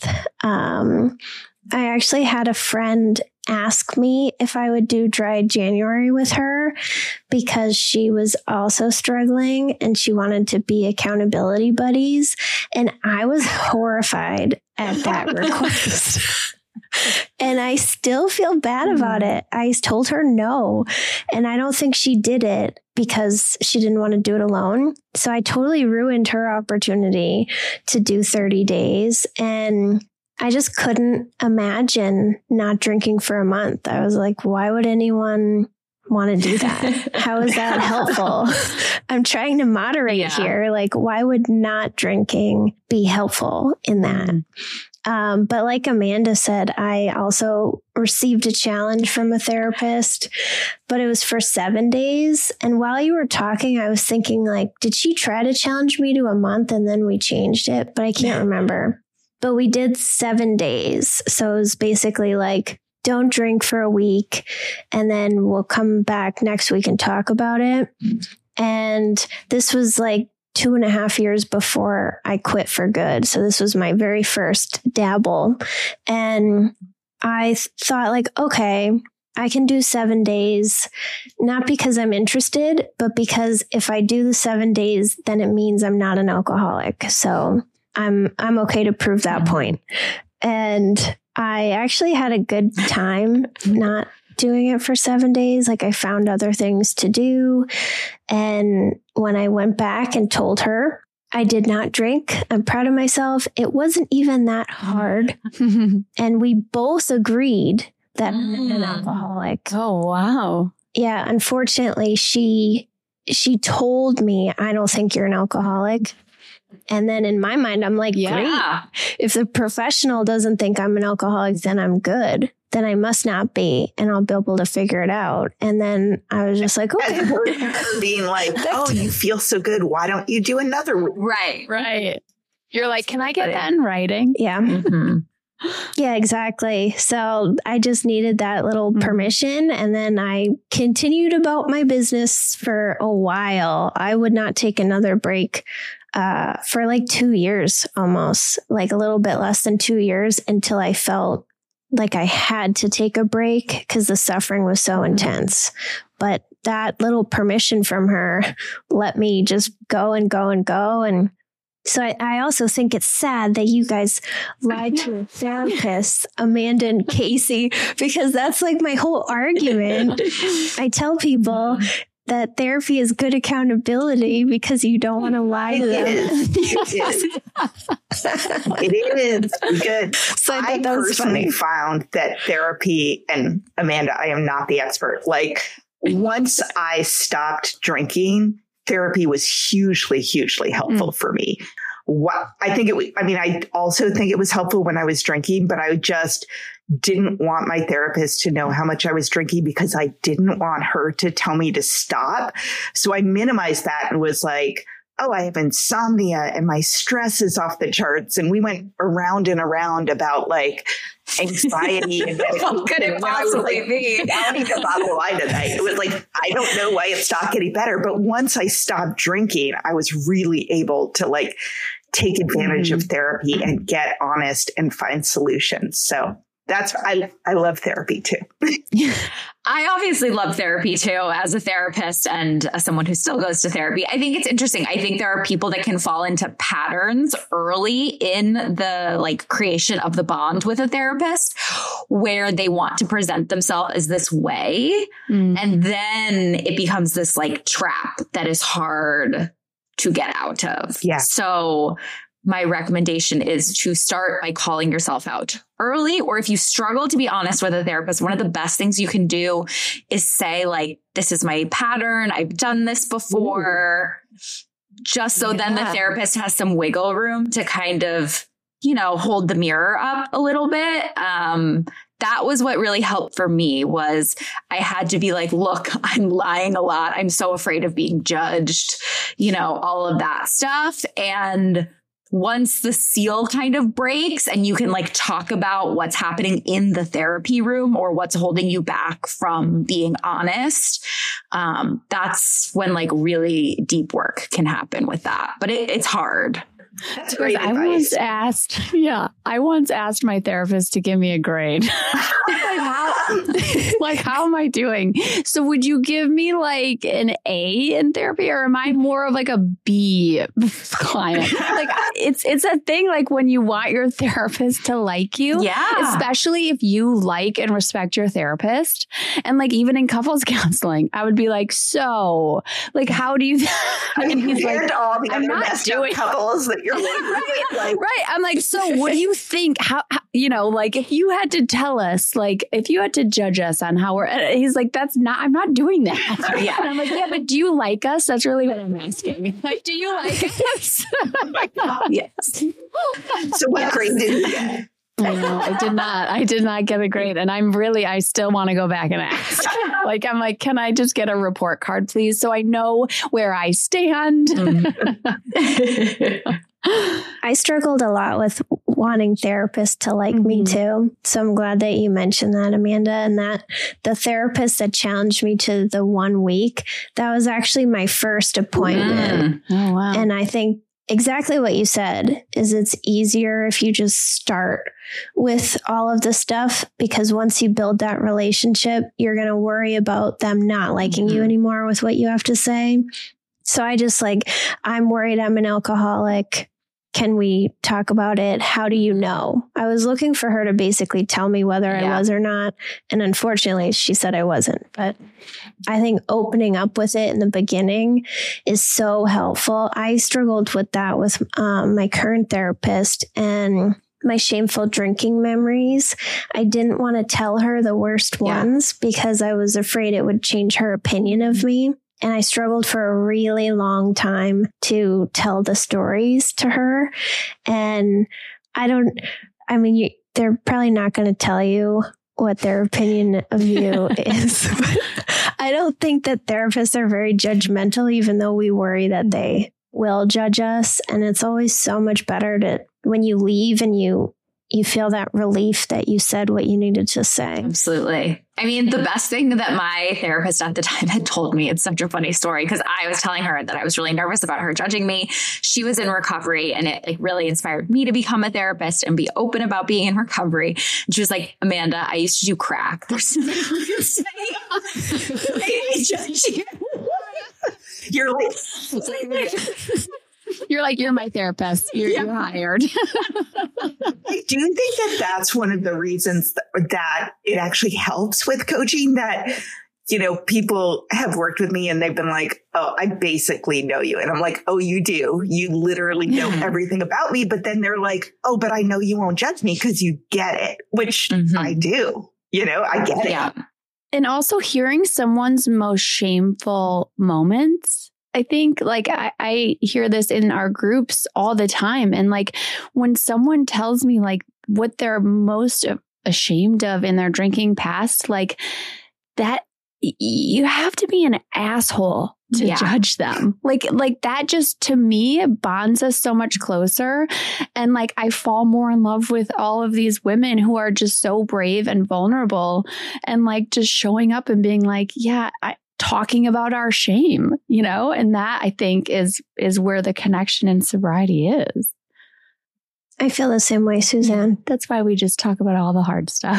I actually had a friend ask me if I would do dry January with her because she was also struggling and she wanted to be accountability buddies. And I was horrified at that request. And I still feel bad about it. I told her no. And I don't think she did it because she didn't want to do it alone. So I totally ruined her opportunity to do 30 days. And I just couldn't imagine not drinking for a month. I was like, why would anyone want to do that? How is that helpful? I'm trying to moderate here. Like, why would not drinking be helpful in that? But like Amanda said, I also received a challenge from a therapist, but it was for 7 days. And while you were talking, I was thinking, like, did she try to challenge me to a month and then we changed it? But I can't remember. But we did 7 days. So it was basically like, don't drink for a week and then we'll come back next week and talk about it. And this was like 2.5 years before I quit for good. So this was my very first dabble. And I thought, like, okay, I can do 7 days, not because I'm interested, but because if I do the 7 days, then it means I'm not an alcoholic. So I'm okay to prove that point. And I actually had a good time, not doing it for 7 days. Like I found other things to do. And when I went back and told her I did not drink, I'm proud of myself. It wasn't even that hard. And we both agreed that I'm an alcoholic. Oh, wow. Yeah. Unfortunately, she told me, I don't think you're an alcoholic. And then in my mind, I'm like, great. If the professional doesn't think I'm an alcoholic, then I'm good. Then I must not be, and I'll be able to figure it out. And then I was just like, okay. And her being like, oh, you feel so good. Why don't you do another one? Right. You're like, can I get that in writing? Yeah. Mm-hmm. Yeah, exactly. So I just needed that little permission. And then I continued about my business for a while. I would not take another break for like 2 years, almost like a little bit less than 2 years, until I felt like I had to take a break because the suffering was so intense. But that little permission from her let me just go and go and go. And so I also think it's sad that you guys lied to a therapist, Amanda and Casey, because that's like my whole argument. I tell people that therapy is good accountability because you don't want to lie to them. It is good. So I personally found that therapy, and Amanda, I am not the expert. Like once I stopped drinking, therapy was hugely, hugely helpful for me. I also think it was helpful when I was drinking, but I just didn't want my therapist to know how much I was drinking because I didn't want her to tell me to stop. So I minimized that and was like, oh, I have insomnia and my stress is off the charts. And we went around and around about like anxiety and what could it possibly be? I don't need a bottle of wine tonight. It was like, I don't know why it's not getting better. But once I stopped drinking, I was really able to like take advantage of therapy and get honest and find solutions. So I love therapy too. I obviously love therapy too, as a therapist and as someone who still goes to therapy. I think it's interesting. I think there are people that can fall into patterns early in the like creation of the bond with a therapist where they want to present themselves as this way. And then it becomes this like trap that is hard to get out of. Yeah. So my recommendation is to start by calling yourself out early. Or if you struggle to be honest with a therapist, one of the best things you can do is say like, this is my pattern. I've done this before. Just so then the therapist has some wiggle room to kind of, hold the mirror up a little bit. That was what really helped for me was I had to be like, look, I'm lying a lot. I'm so afraid of being judged, all of that stuff. And once the seal kind of breaks and you can like talk about what's happening in the therapy room or what's holding you back from being honest, that's when like really deep work can happen with that. But it's hard. That's great advice. I once asked my therapist to give me a grade. How am I doing? So would you give me like an A in therapy, or am I more of like a B client? Like it's a thing like when you want your therapist to like you, especially if you like and respect your therapist. And like even in couples counseling, I would be like, so like, how do you? And he's like, all the other messed up couples that you're like, right. I'm like, so what do you think? How like if you had to tell us, like if you had to judge us on how he's like, I'm not doing that. Yeah. And I'm like, yeah, but do you like us? That's really what I'm asking. Like, do you like us? Yes. So what grade did you get? I did not get a grade. And I still want to go back and ask. I'm like, can I just get a report card, please? So I know where I stand. I struggled a lot with wanting therapists to like me too. So I'm glad that you mentioned that, Amanda, and that the therapist that challenged me to the 1 week, that was actually my first appointment. Oh, wow. And I think exactly what you said is it's easier if you just start with all of the stuff, because once you build that relationship, you're going to worry about them not liking you anymore with what you have to say. So I just I'm worried I'm an alcoholic. can we talk about it? How do you know? I was looking for her to basically tell me whether I was or not. And unfortunately, she said I wasn't. But I think opening up with it in the beginning is so helpful. I struggled with that with my current therapist and my shameful drinking memories. I didn't want to tell her the worst ones because I was afraid it would change her opinion of me. And I struggled for a really long time to tell the stories to her. And they're probably not going to tell you what their opinion of you is. I don't think that therapists are very judgmental, even though we worry that they will judge us. And it's always so much better to, when you leave and you feel that relief that you said what you needed to say. Absolutely. I mean, the best thing that my therapist at the time had told me, it's such a funny story because I was telling her that I was really nervous about her judging me. She was in recovery and it really inspired me to become a therapist and be open about being in recovery. And she was like, Amanda, I used to do crack. There's nothing you can say. I judge you. You're like... You're like, you're my therapist. You're hired. I do think that that's one of the reasons that it actually helps with coaching, that, you know, people have worked with me and they've been like, oh, I basically know you. And I'm like, oh, you do. You literally know everything about me. But then they're like, oh, but I know you won't judge me because you get it, which I do. You know, I get it. And also hearing someone's most shameful moments. I think like I hear this in our groups all the time. And like when someone tells me like what they're most ashamed of in their drinking past, like that, you have to be an asshole to judge them. Like that just, to me, it bonds us so much closer. And like, I fall more in love with all of these women who are just so brave and vulnerable and like just showing up and being like, talking about our shame, you know, and that I think is where the connection in sobriety is. I feel the same way, Suzanne. That's why we just talk about all the hard stuff.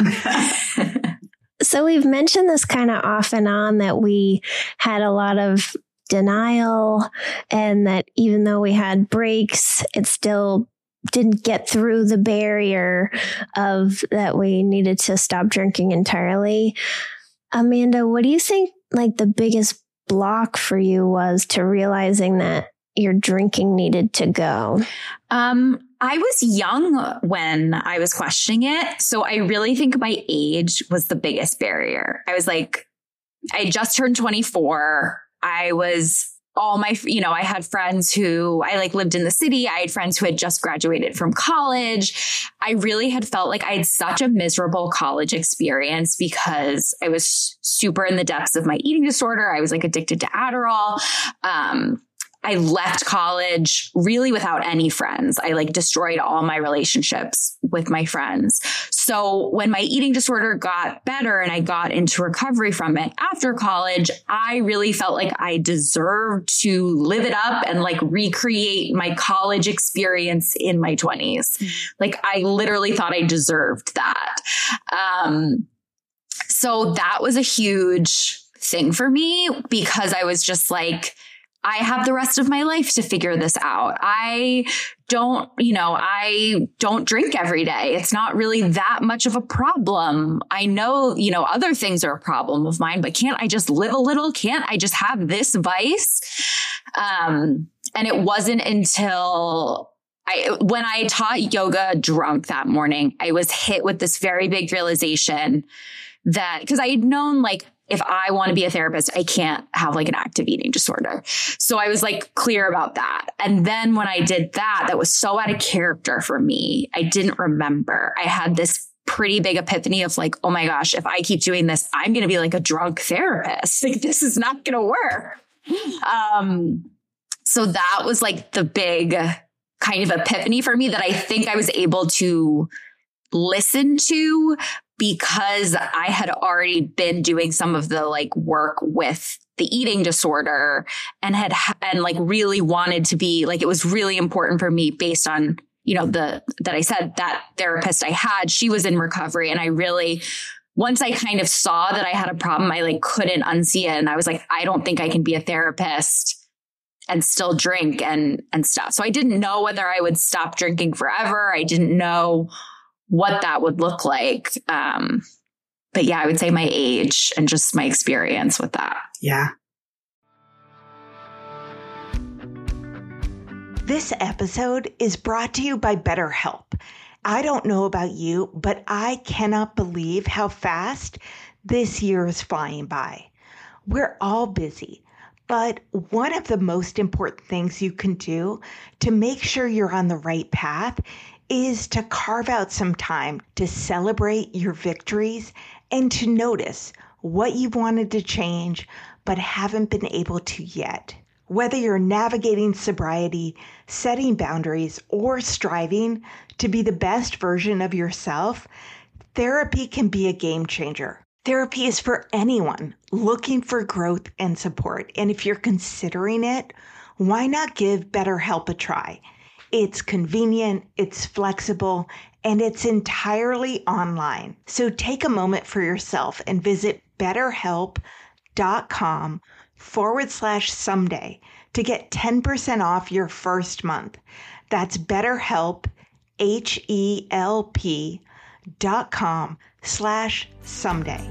So we've mentioned this kind of off and on that we had a lot of denial and that even though we had breaks, it still didn't get through the barrier of that we needed to stop drinking entirely. Amanda, what do you think like the biggest block for you was to realizing that your drinking needed to go? I was young when I was questioning it. So I really think my age was the biggest barrier. I was like, I just turned 24. I was I had friends who I like lived in the city. I had friends who had just graduated from college. I really had felt like I had such a miserable college experience because I was super in the depths of my eating disorder. I was like addicted to Adderall. I left college really without any friends. I like destroyed all my relationships with my friends. So when my eating disorder got better and I got into recovery from it after college, I really felt like I deserved to live it up and like recreate my college experience in my 20s. Like I literally thought I deserved that. So that was a huge thing for me because I was just like, I have the rest of my life to figure this out. I don't drink every day. It's not really that much of a problem. I know, other things are a problem of mine, but can't I just live a little? Can't I just have this vice? And it wasn't until when I taught yoga drunk that morning, I was hit with this very big realization that, because I had known like, if I want to be a therapist, I can't have like an active eating disorder. So I was like clear about that. And then when I did that was so out of character for me. I didn't remember. I had this pretty big epiphany of like, oh my gosh, if I keep doing this, I'm going to be like a drunk therapist. Like this is not going to work. So that was like the big kind of epiphany for me that I think I was able to listen to because I had already been doing some of the like work with the eating disorder and like really wanted to be like, it was really important for me based on, that I said that therapist I had, she was in recovery. And I really, once I kind of saw that I had a problem, I like couldn't unsee it. And I was like, I don't think I can be a therapist still drink and stuff. So I didn't know whether I would stop drinking forever. I didn't know what that would look like. But yeah, I would say my age and just my experience with that. Yeah. This episode is brought to you by BetterHelp. I don't know about you, but I cannot believe how fast this year is flying by. We're all busy, but one of the most important things you can do to make sure you're on the right path is to carve out some time to celebrate your victories and to notice what you've wanted to change but haven't been able to yet. Whether you're navigating sobriety, setting boundaries, or striving to be the best version of yourself, therapy can be a game changer. Therapy is for anyone looking for growth and support. And if you're considering it, why not give BetterHelp a try? It's convenient, it's flexible, and it's entirely online. So take a moment for yourself and visit BetterHelp.com/someday to get 10% off your first month. That's BetterHelp, HELP.com/someday.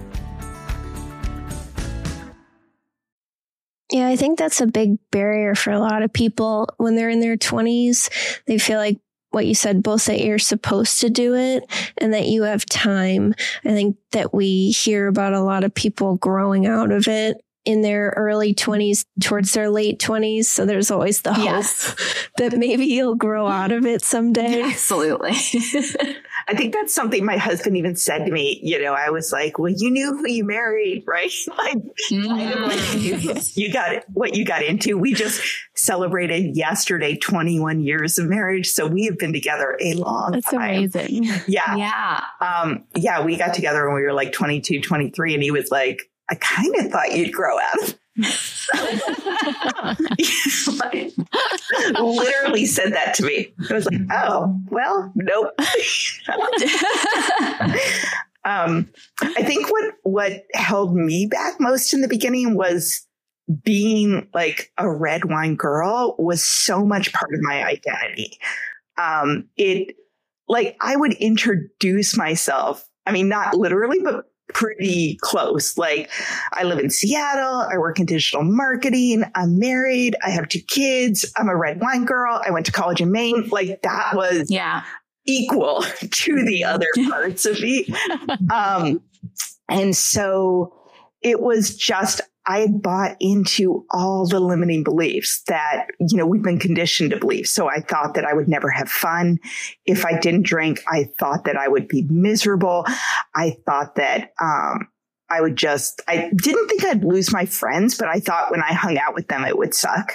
Yeah, I think that's a big barrier for a lot of people when they're in their 20s. They feel like what you said, both that you're supposed to do it and that you have time. I think that we hear about a lot of people growing out of it in their early 20s towards their late 20s. So there's always the hope that maybe you'll grow out of it someday. Absolutely. I think that's something my husband even said to me. You know, I was like, well, you knew who you married, right? You got it, what you got into. We just celebrated yesterday 21 years of marriage. So we have been together a long time. That's amazing. Yeah. Yeah. We got together when we were like 22, 23. And he was like, I kind of thought you'd grow out of like, literally said that to me. I was like, oh, well, nope. I think what held me back most in the beginning was being like a red wine girl was so much part of my identity. I would introduce myself. I mean, not literally, but pretty close. Like, I live in Seattle. I work in digital marketing. I'm married. I have 2 kids. I'm a red wine girl. I went to college in Maine. Like, that was equal to the other parts of me. And so it was just, I had bought into all the limiting beliefs that, you know, we've been conditioned to believe. So I thought that I would never have fun. If I didn't drink, I thought that I would be miserable. I thought that, I didn't think I'd lose my friends, but I thought when I hung out with them, it would suck.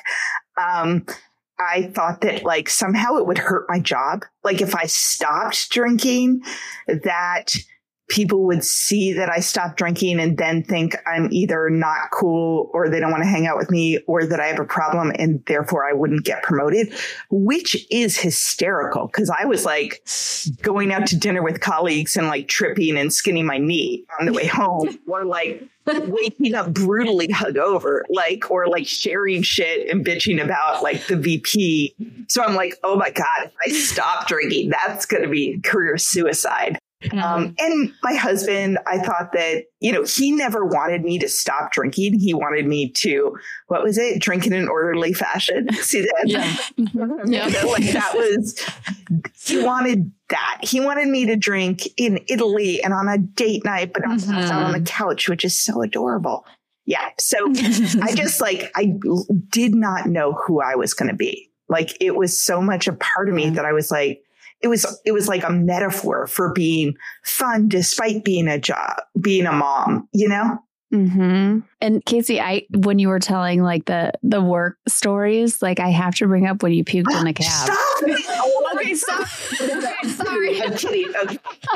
I thought that like somehow it would hurt my job. Like if I stopped drinking, that people would see that I stopped drinking and then think I'm either not cool or they don't want to hang out with me or that I have a problem and therefore I wouldn't get promoted, which is hysterical because I was like going out to dinner with colleagues and like tripping and skinning my knee on the way home or like waking up brutally hungover, or sharing shit and bitching about like the VP. So I'm like, oh my God, if I stop drinking, that's going to be career suicide. And my husband, I thought that, you know, he never wanted me to stop drinking. He wanted me to, what was it? Drink in an orderly fashion. See that? Yeah. That was, he wanted that. He wanted me to drink in Italy and on a date night, but not on the couch, which is so adorable. Yeah. So I just I did not know who I was going to be. Like, it was so much a part of me that I was like, it was like a metaphor for being fun despite being a mom, you know? Mm-hmm. And Casey, when you were telling like the work stories, like I have to bring up when you puked in the cab. Stop it! Okay, stop. Okay, sorry. I'm kidding. Okay.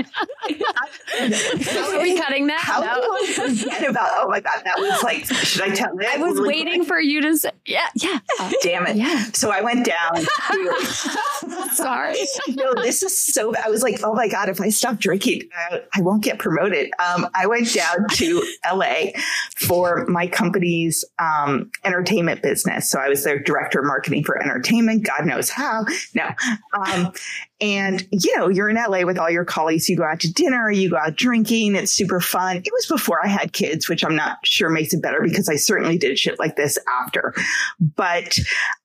Are we cutting that? How do I forget about? Oh my God, that was like. Should I tell it? I was waiting for you to say. Yeah. Damn it. Yeah. So I went down. Sorry. No, this is so bad. I was like, oh my God, if I stop drinking, I won't get promoted. I went down to LA for my company's entertainment business. So I was their director of marketing for entertainment. God knows how. No. And, you're in LA with all your colleagues. You go out to dinner, you go out drinking. It's super fun. It was before I had kids, which I'm not sure makes it better because I certainly did shit like this after. But,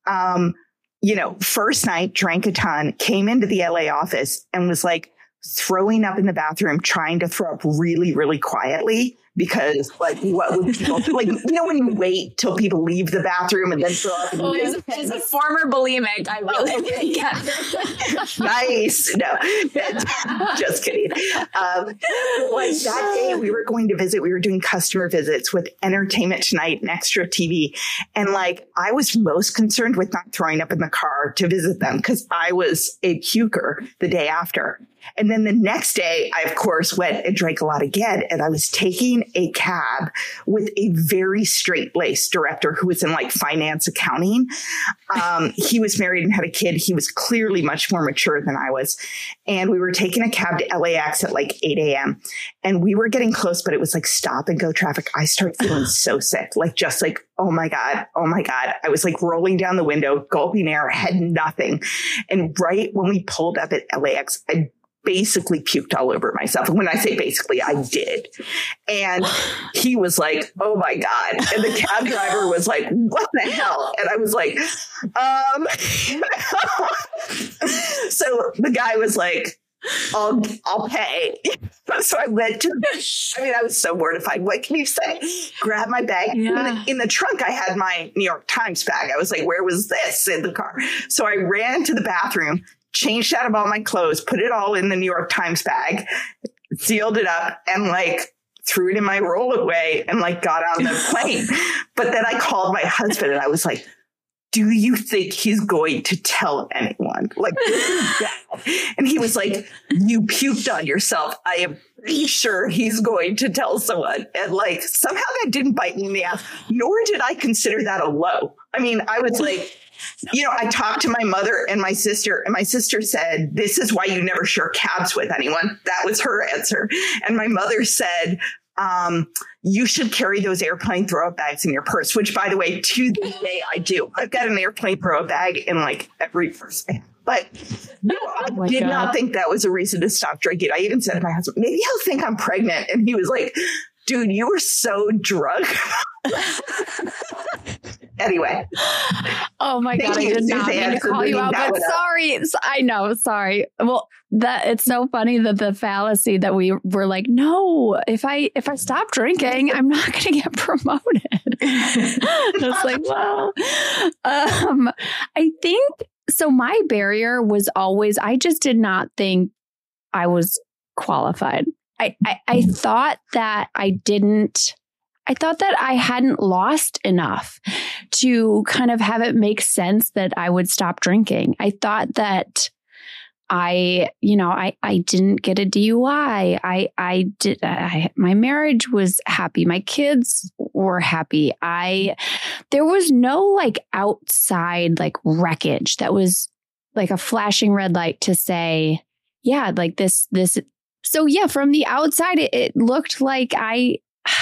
first night, drank a ton, came into the LA office and was like throwing up in the bathroom, trying to throw up really, really quietly. Because what would people do? When you wait till people leave the bathroom and then throw up. As a former bulimic, I really get it. Nice. No, just kidding. That day we were going to visit, we were doing customer visits with Entertainment Tonight and Extra TV. And I was most concerned with not throwing up in the car to visit them because I was a puker the day after. And then the next day, I, of course, went and drank a lot again. And I was taking a cab with a very straight-laced director who was in finance accounting. He was married and had a kid. He was clearly much more mature than I was. And we were taking a cab to LAX at 8 a.m. And we were getting close, but it was stop and go traffic. I started feeling so sick, oh my God. I was rolling down the window, gulping air, had nothing. And right when we pulled up at LAX, I basically puked all over myself. And when I say basically, I did. And he was like, oh my God. And the cab driver was like, what the hell? And I was like, So the guy was like, I'll pay. So I went to, I was so mortified. What can you say? Grab my bag. Yeah. In the trunk, I had my New York Times bag. I was like, where was this in the car? So I ran to the bathroom, changed out of all my clothes, put it all in the New York Times bag, sealed it up, and threw it in my rollaway and got on the plane. But then I called my husband and I was like, do you think he's going to tell anyone? And he was like, you puked on yourself. I am pretty sure he's going to tell someone. And somehow that didn't bite me in the ass, nor did I consider that a low. I was like, I talked to my mother and my sister said, this is why you never share cabs with anyone. That was her answer. And my mother said, you should carry those airplane throw-up bags in your purse, which, by the way, to this day I do. I've got an airplane throw-up bag in every purse. But no, I did not think that was a reason to stop drinking. I even said to my husband, maybe he'll think I'm pregnant. And he was like, dude, you were so drunk. Anyway. Oh my God. I did not mean to call you out, but sorry. I know. Sorry. Well, it's so funny that the fallacy that we were like, no, if I stop drinking, I'm not going to get promoted. It's like, well, I think so. My barrier was always, I just did not think I was qualified. I thought that I thought that I hadn't lost enough to kind of have it make sense that I would stop drinking. I thought that I didn't get a DUI. My marriage was happy. My kids were happy. There was no outside wreckage that was a flashing red light to say, yeah, this. So yeah, from the outside, it looked like I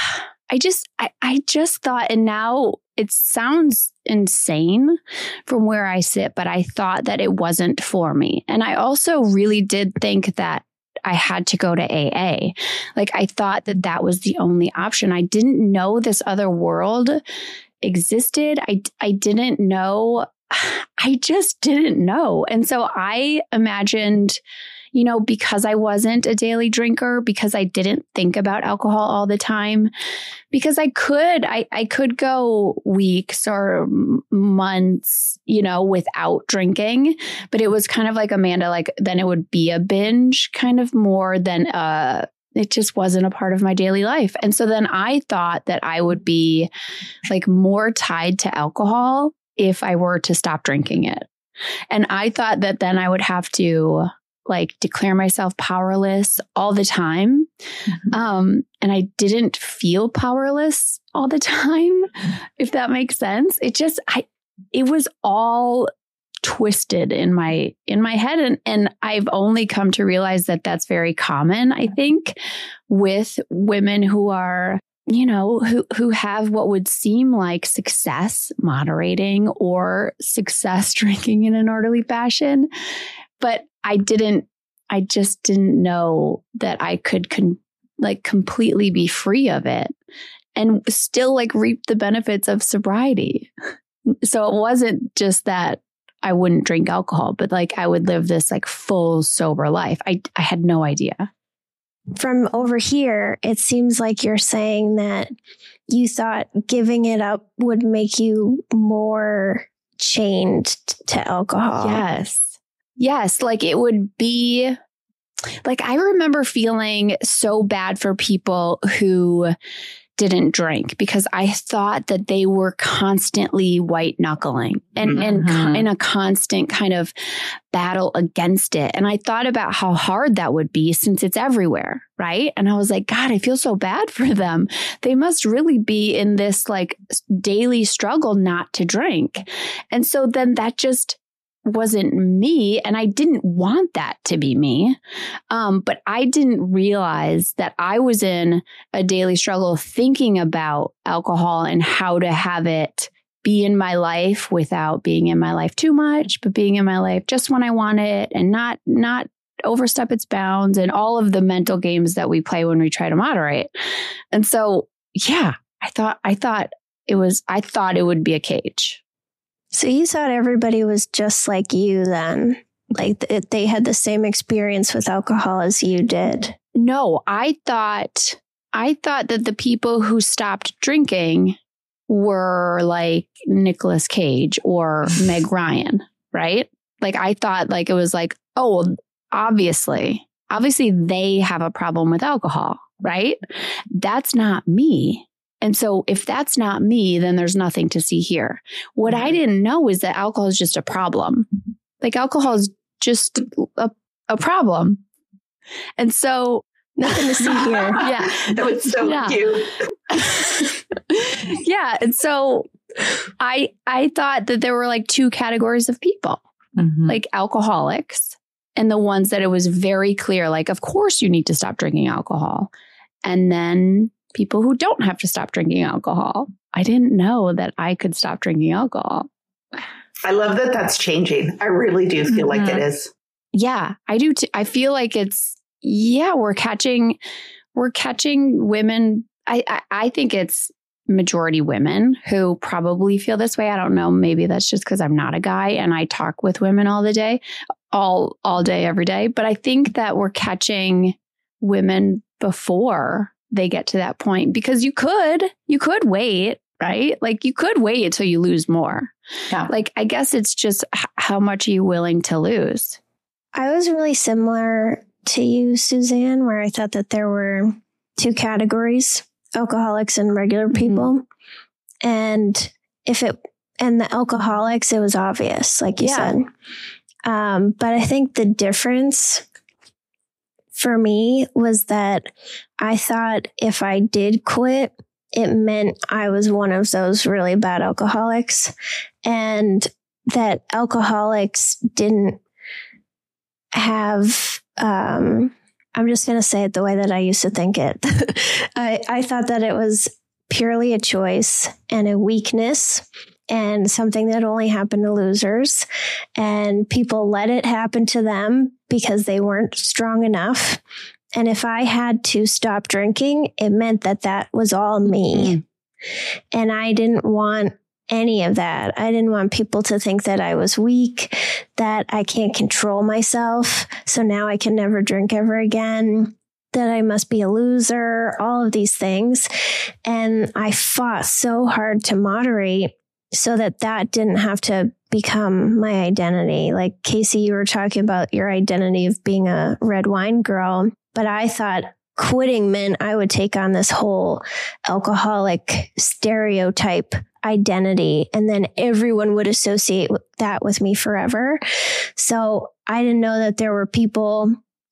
just thought, and now it sounds insane from where I sit, but I thought that it wasn't for me. And I also really did think that I had to go to AA. I thought that was the only option. I didn't know this other world existed. I didn't know. I just didn't know. And so I imagined, because I wasn't a daily drinker, because I didn't think about alcohol all the time, because I could go weeks or months, without drinking, but it was kind of like Amanda, then it would be a binge kind of more than it just wasn't a part of my daily life. And so then I thought that I would be more tied to alcohol if I were to stop drinking it. And I thought that then I would have to declare myself powerless all the time. Mm-hmm. And I didn't feel powerless all the time, if that makes sense. It was all twisted in my head. And I've only come to realize that that's very common, I think, with women who are, you know, who have what would seem like success moderating or success drinking in an orderly fashion. But I just didn't know that I could completely be free of it and still like reap the benefits of sobriety. So it wasn't just that I wouldn't drink alcohol, but like I would live this like full sober life. I had no idea. From over here, it seems like you're saying that you thought giving it up would make you more chained to alcohol. Yes. Like it would be like, I remember feeling so bad for people who didn't drink because I thought that they were constantly white knuckling and in a constant kind of battle against it. And I thought about how hard that would be since it's everywhere, right? And I was like, God, I feel so bad for them. They must really be in this like daily struggle not to drink. And so then that just wasn't me. And I didn't want that to be me. But I didn't realize that I was in a daily struggle thinking about alcohol and how to have it be in my life without being in my life too much, but being in my life just when I want it and not overstep its bounds and all of the mental games that we play when we try to moderate. And so, yeah, I thought it would be a cage. So you thought everybody was just like you then? Like they had the same experience with alcohol as you did? No, I thought that the people who stopped drinking were like Nicolas Cage or Meg Ryan, right? Like I thought like it was like, oh, obviously they have a problem with alcohol, right? That's not me. And so if that's not me, then there's nothing to see here. What I didn't know is that alcohol is just a problem. Like alcohol is just a problem. And so nothing to see here. Yeah. That was so cute. Yeah. And so I thought that there were like two categories of people, like alcoholics and the ones that it was very clear, like, of course you need to stop drinking alcohol. And then people who don't have to stop drinking alcohol. I didn't know that I could stop drinking alcohol. I love that that's changing. I really do feel like it is. Yeah, I do too. I feel like we're catching women. I think it's majority women who probably feel this way. I don't know. Maybe that's just because I'm not a guy and I talk with women all day, every day. But I think that we're catching women before they get to that point because you could wait, right? Like you could wait until you lose more. Yeah. Like, I guess it's just how much are you willing to lose? I was really similar to you, Suzanne, where I thought that there were two categories, alcoholics and regular people. And the alcoholics, it was obvious, like you said. But I think the difference for me was that I thought if I did quit, it meant I was one of those really bad alcoholics, and that alcoholics didn't have, I'm just going to say it the way that I used to think it. I thought that it was purely a choice and a weakness and something that only happened to losers, and people let it happen to them because they weren't strong enough. And if I had to stop drinking, it meant that was all me. And I didn't want any of that. I didn't want people to think that I was weak, that I can't control myself, so now I can never drink ever again, that I must be a loser, all of these things. And I fought so hard to moderate so that didn't have to become my identity. Like Casey, you were talking about your identity of being a red wine girl, but I thought quitting meant I would take on this whole alcoholic stereotype identity, and then everyone would associate that with me forever. So I didn't know that there were people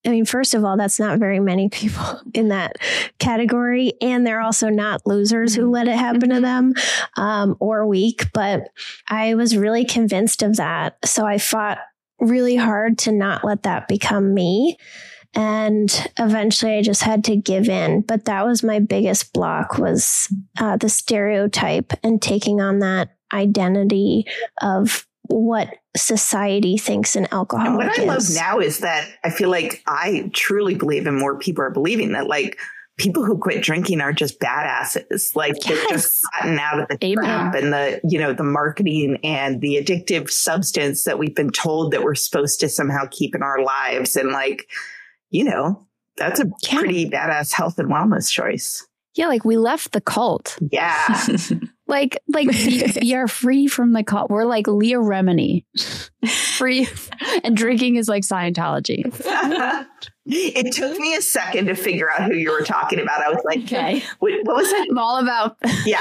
I mean, first of all, that's not very many people in that category. And they're also not losers who let it happen to them or weak. But I was really convinced of that. So I fought really hard to not let that become me. And eventually I just had to give in. But that was my biggest block, was the stereotype and taking on that identity of what society thinks an alcoholic and what I love is. now is that I feel like I truly believe, and more people are believing that, like, people who quit drinking are just badasses. Like, they've just gotten out of the trap and the marketing and the addictive substance that we've been told that we're supposed to somehow keep in our lives. And that's a pretty badass health and wellness choice. Yeah, like we left the cult. Yeah. like we are free from the cult. We're like Leah Remini. Free. And drinking is like Scientology. It took me a second to figure out who you were talking about. I was like, okay, what was it? I'm all about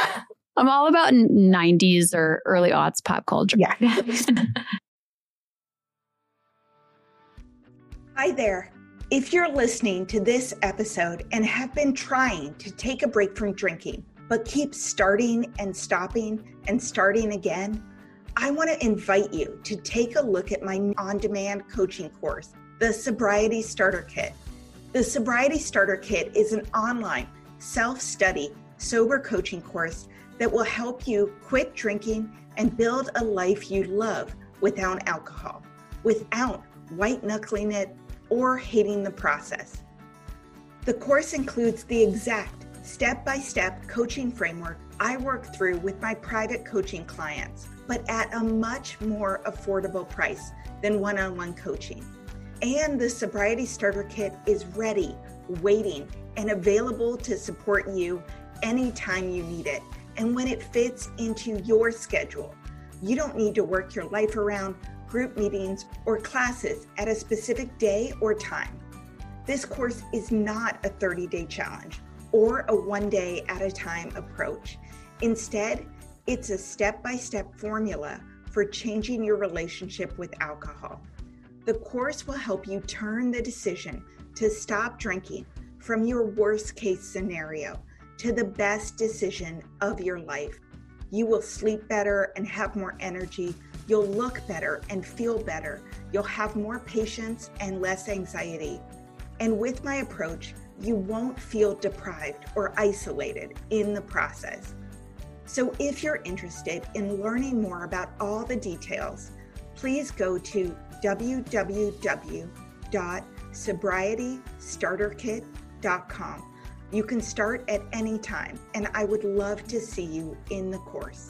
90s or early aughts pop culture. Yeah. Hi there. If you're listening to this episode and have been trying to take a break from drinking, but keep starting and stopping and starting again, I want to invite you to take a look at my on-demand coaching course, the Sobriety Starter Kit. The Sobriety Starter Kit is an online self-study sober coaching course that will help you quit drinking and build a life you love without alcohol, without white-knuckling it or hating the process. The course includes the exact step-by-step coaching framework I work through with my private coaching clients, but at a much more affordable price than one-on-one coaching. And the Sobriety Starter Kit is ready, waiting, and available to support you anytime you need it and when it fits into your schedule. You don't need to work your life around group meetings or classes at a specific day or time. This course is not a 30-day challenge or a one-day at a time approach. Instead, it's a step-by-step formula for changing your relationship with alcohol. The course will help you turn the decision to stop drinking from your worst-case scenario to the best decision of your life. You will sleep better and have more energy. You'll look better and feel better. You'll have more patience and less anxiety. And with my approach, you won't feel deprived or isolated in the process. So if you're interested in learning more about all the details, please go to www.sobrietystarterkit.com. You can start at any time, and I would love to see you in the course.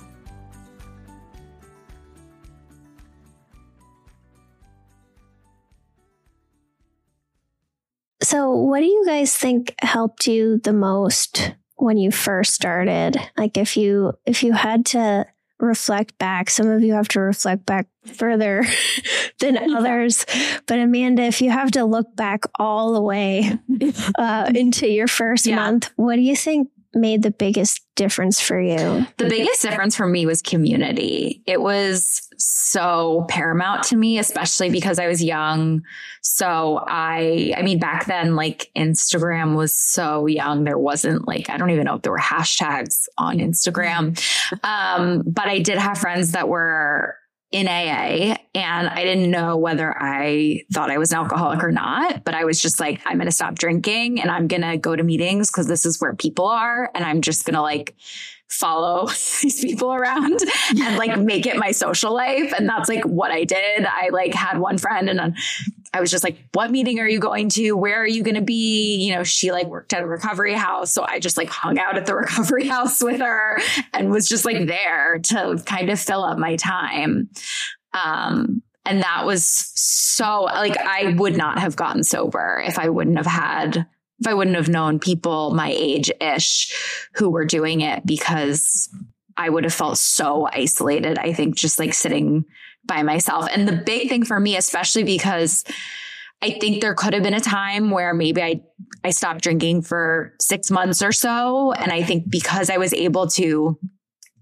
So what do you guys think helped you the most when you first started? Like if you had to reflect back, some of you have to reflect back further than others. But Amanda, if you have to look back all the way into your first month, what do you think made the biggest difference for you? The biggest difference for me was community. It was so paramount to me, especially because I was young. So I mean, back then, like Instagram was so young. There wasn't I don't even know if there were hashtags on Instagram. But I did have friends that were in AA, and I didn't know whether I thought I was an alcoholic or not, but I was just like, I'm going to stop drinking and I'm going to go to meetings because this is where people are. And I'm just going to follow these people around and make it my social life. And that's what I did. I had one friend and I was just like, what meeting are you going to? Where are you going to be? She worked at a recovery house. So I just hung out at the recovery house with her and was just there to kind of fill up my time. And that was so I would not have gotten sober if I wouldn't have known people my age-ish who were doing it, because I would have felt so isolated. I think just sitting by myself. And the big thing for me, especially because I think there could have been a time where maybe I stopped drinking for 6 months or so. And I think because I was able to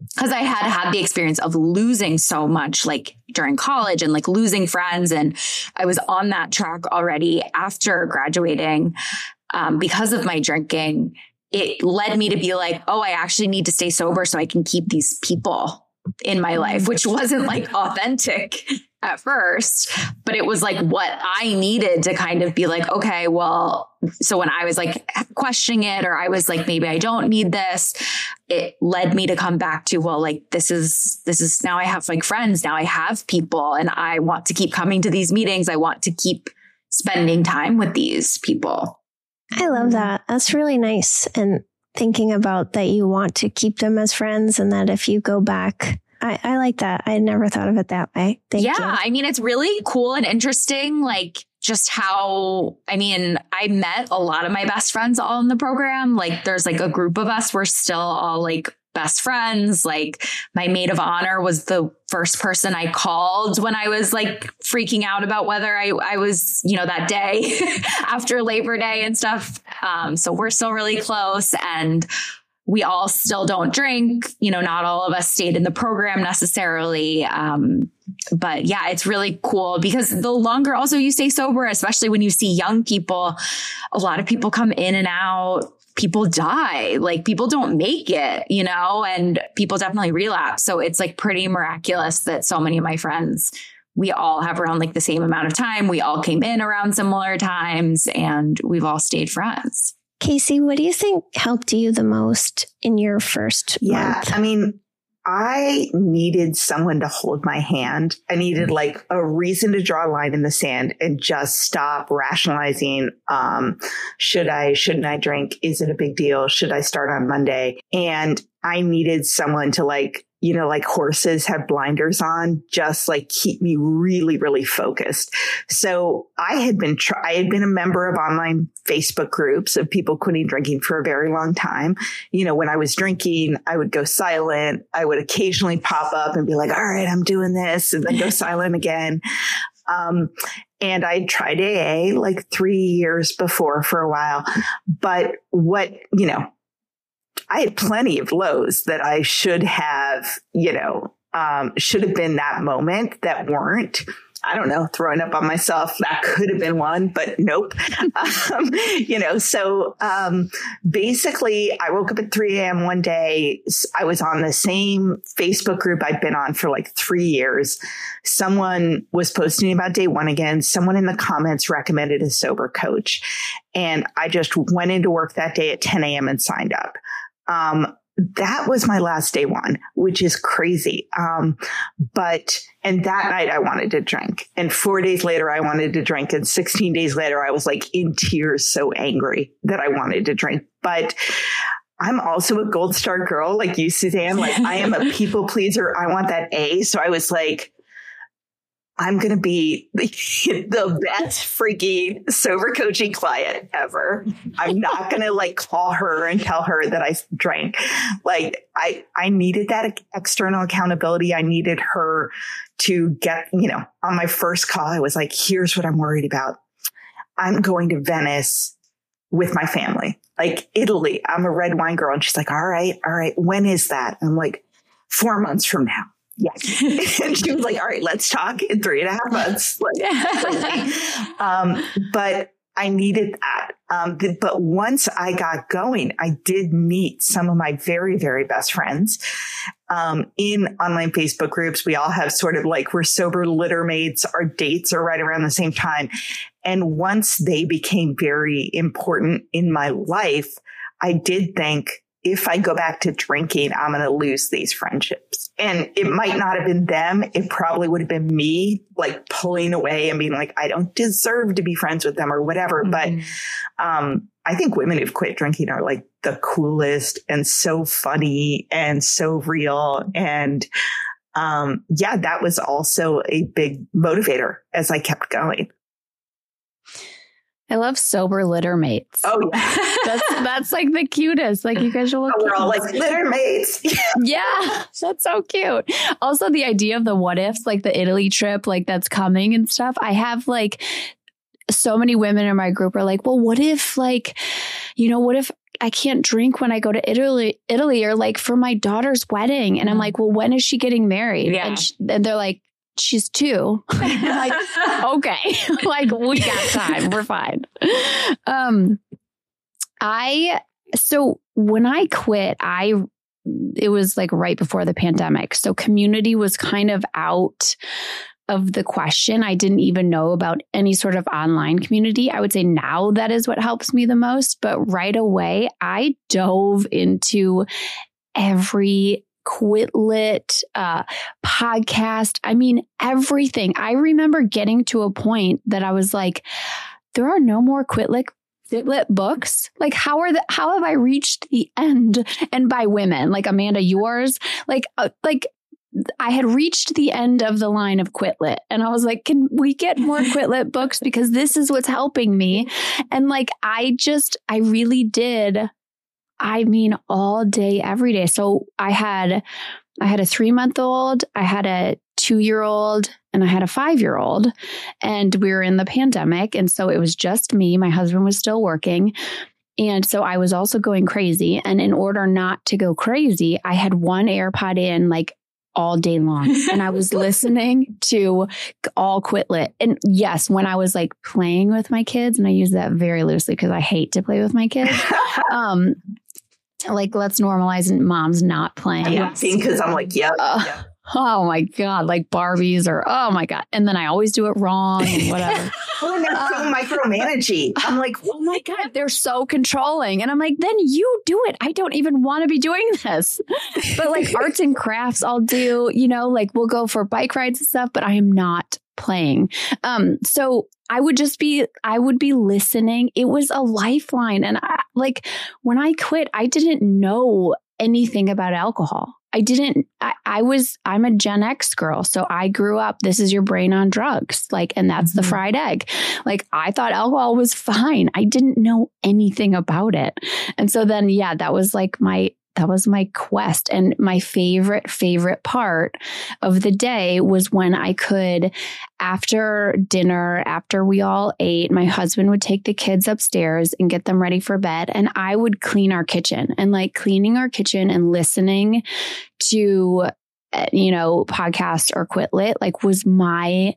because I had the experience of losing so much like during college and like losing friends. And I was on that track already after graduating because of my drinking. It led me to be like, oh, I actually need to stay sober so I can keep these people in my life, which wasn't like authentic at first, but it was like what I needed to kind of be like, okay, well, so when I was like questioning it, or I was like, maybe I don't need this, it led me to come back to, well, like, this is now I have like friends, now I have people, and I want to keep coming to these meetings. I want to keep spending time with these people. I love that. That's really nice. And thinking about that you want to keep them as friends, and that if you go back, I like that. I never thought of it that way. Thank you. I mean, it's really cool and interesting. Like just how, I mean, I met a lot of my best friends all in the program. Like there's like a group of us. We're still all like best friends. Like my maid of honor was the first person I called when I was like freaking out about whether I was, you know, that day after Labor Day and stuff. So we're still really close, and we all still don't drink. You know, not all of us stayed in the program necessarily. But yeah, it's really cool because the longer also you stay sober, especially when you see young people, a lot of people come in and out. People die, like people don't make it, you know, and people definitely relapse. So it's like pretty miraculous that so many of my friends, we all have around like the same amount of time. We all came in around similar times, and we've all stayed friends. Casey, what do you think helped you the most in your first month? I mean, I needed someone to hold my hand. I needed like a reason to draw a line in the sand and just stop rationalizing. Shouldn't I drink? Is it a big deal? Should I start on Monday? And I needed someone to like, you know, like horses have blinders on, just like keep me really, really focused. So I had been a member of online Facebook groups of people quitting drinking for a very long time. You know, when I was drinking, I would go silent. I would occasionally pop up and be like, all right, I'm doing this, and then go silent again. And I tried AA like 3 years before for a while. But I had plenty of lows that I should have been that moment that weren't. I don't know, throwing up on myself. That could have been one, but nope. Basically I woke up at 3 a.m. one day. I was on the same Facebook group I'd been on for like 3 years. Someone was posting about day one again. Someone in the comments recommended a sober coach. And I just went into work that day at 10 a.m. and signed up. That was my last day one, which is crazy. And that night I wanted to drink, and 4 days later I wanted to drink. And 16 days later, I was like in tears, so angry that I wanted to drink. But I'm also a Gold Star girl like you, Suzanne. Like I am a people pleaser. I want that A. So I was like, I'm going to be the best freaking sober coaching client ever. I'm not going to like call her and tell her that I drank. Like I needed that external accountability. I needed her to get, on my first call, I was like, here's what I'm worried about. I'm going to Venice with my family, like Italy. I'm a red wine girl. And she's like, all right. When is that? And I'm like, 4 months from now. Yes. And she was like, all right, let's talk in 3.5 months. But I needed that. But once I got going, I did meet some of my very, very best friends in online Facebook groups. We all have sort of like, we're sober litter mates. Our dates are right around the same time. And once they became very important in my life, I did think, if I go back to drinking, I'm going to lose these friendships. And it might not have been them. It probably would have been me like pulling away and being like, I don't deserve to be friends with them or whatever. Mm-hmm. But I think women who've quit drinking are like the coolest and so funny and so real. And that was also a big motivator as I kept going. I love sober litter mates. Oh, yeah. That's like the cutest. Like you guys are looking. We're all like litter mates. Yeah, that's so cute. Also, the idea of the what ifs, like the Italy trip, like that's coming and stuff. I have like so many women in my group are like, well, what if like, what if I can't drink when I go to Italy or like for my daughter's wedding. And I'm like, well, when is she getting married? Yeah. And they're like, she's 2. I'm like, okay, like we got time. We're fine. So when I quit, it was like right before the pandemic. So community was kind of out of the question. I didn't even know about any sort of online community. I would say now that is what helps me the most. But right away, I dove into every Quit Lit podcast. I mean, everything. I remember getting to a point that I was like, there are no more Quit Lit books. Like, how have I reached the end? And by women, like Amanda, yours, like I had reached the end of the line of Quit Lit. And I was like, can we get more Quit Lit books? Because this is what's helping me. And like, I really did. I mean, all day, every day. So I had a 3-month-old, I had a 2-year-old, and I had a 5-year-old, and we were in the pandemic. And so it was just me. My husband was still working. And so I was also going crazy. And in order not to go crazy, I had one AirPod in like all day long. And I was listening to all Quit Lit. And yes, when I was like playing with my kids, and I use that very loosely because I hate to play with my kids. Like, let's normalize moms not playing. Yeah, because I'm like, yep. Oh my God, like Barbies or, oh my God. And then I always do it wrong and whatever. Well, and they're so micromanaging. I'm like, oh my God, they're so controlling. And I'm like, then you do it. I don't even want to be doing this. But like arts and crafts, I'll do, like we'll go for bike rides and stuff, but I am not playing. So I would be listening. It was a lifeline. And when I quit, I didn't know anything about alcohol. I'm a Gen X girl. So I grew up, this is your brain on drugs. And that's the fried egg. I thought alcohol was fine. I didn't know anything about it. And so then, that was my quest. And my favorite part of the day was when I could, after dinner, after we all ate, my husband would take the kids upstairs and get them ready for bed. And I would clean our kitchen, and cleaning our kitchen and listening to, podcast or Quit Lit, was my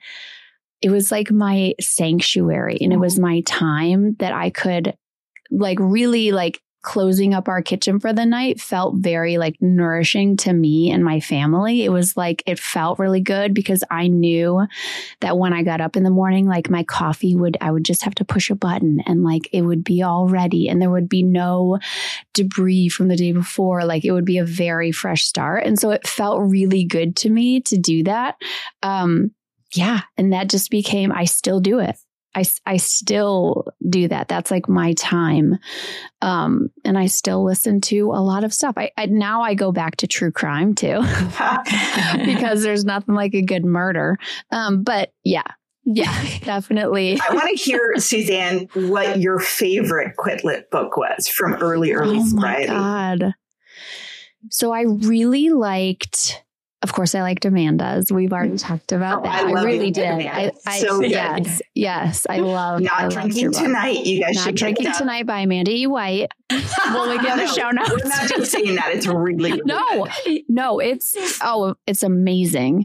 sanctuary. And it was my time that I could really closing up our kitchen for the night felt very nourishing to me and my family. It was it felt really good because I knew that when I got up in the morning, my coffee I would just have to push a button and it would be all ready and there would be no debris from the day before. It would be a very fresh start. And so it felt really good to me to do that. And that just became, I still do it. I still do that. That's my time. And I still listen to a lot of stuff. Now I go back to true crime too, because there's nothing like a good murder. But yeah, definitely. I want to hear, Suzanne, what your favorite Quit Lit book was from early sobriety. Oh my God. So I really liked, of course, I liked Amanda's. We've already talked about that. I really did. Yes, I love Not Drinking Tonight. You guys should Not Drinking Tonight by Amanda E. White. We'll link in the show notes. We're not just saying that. It's really No, it's amazing.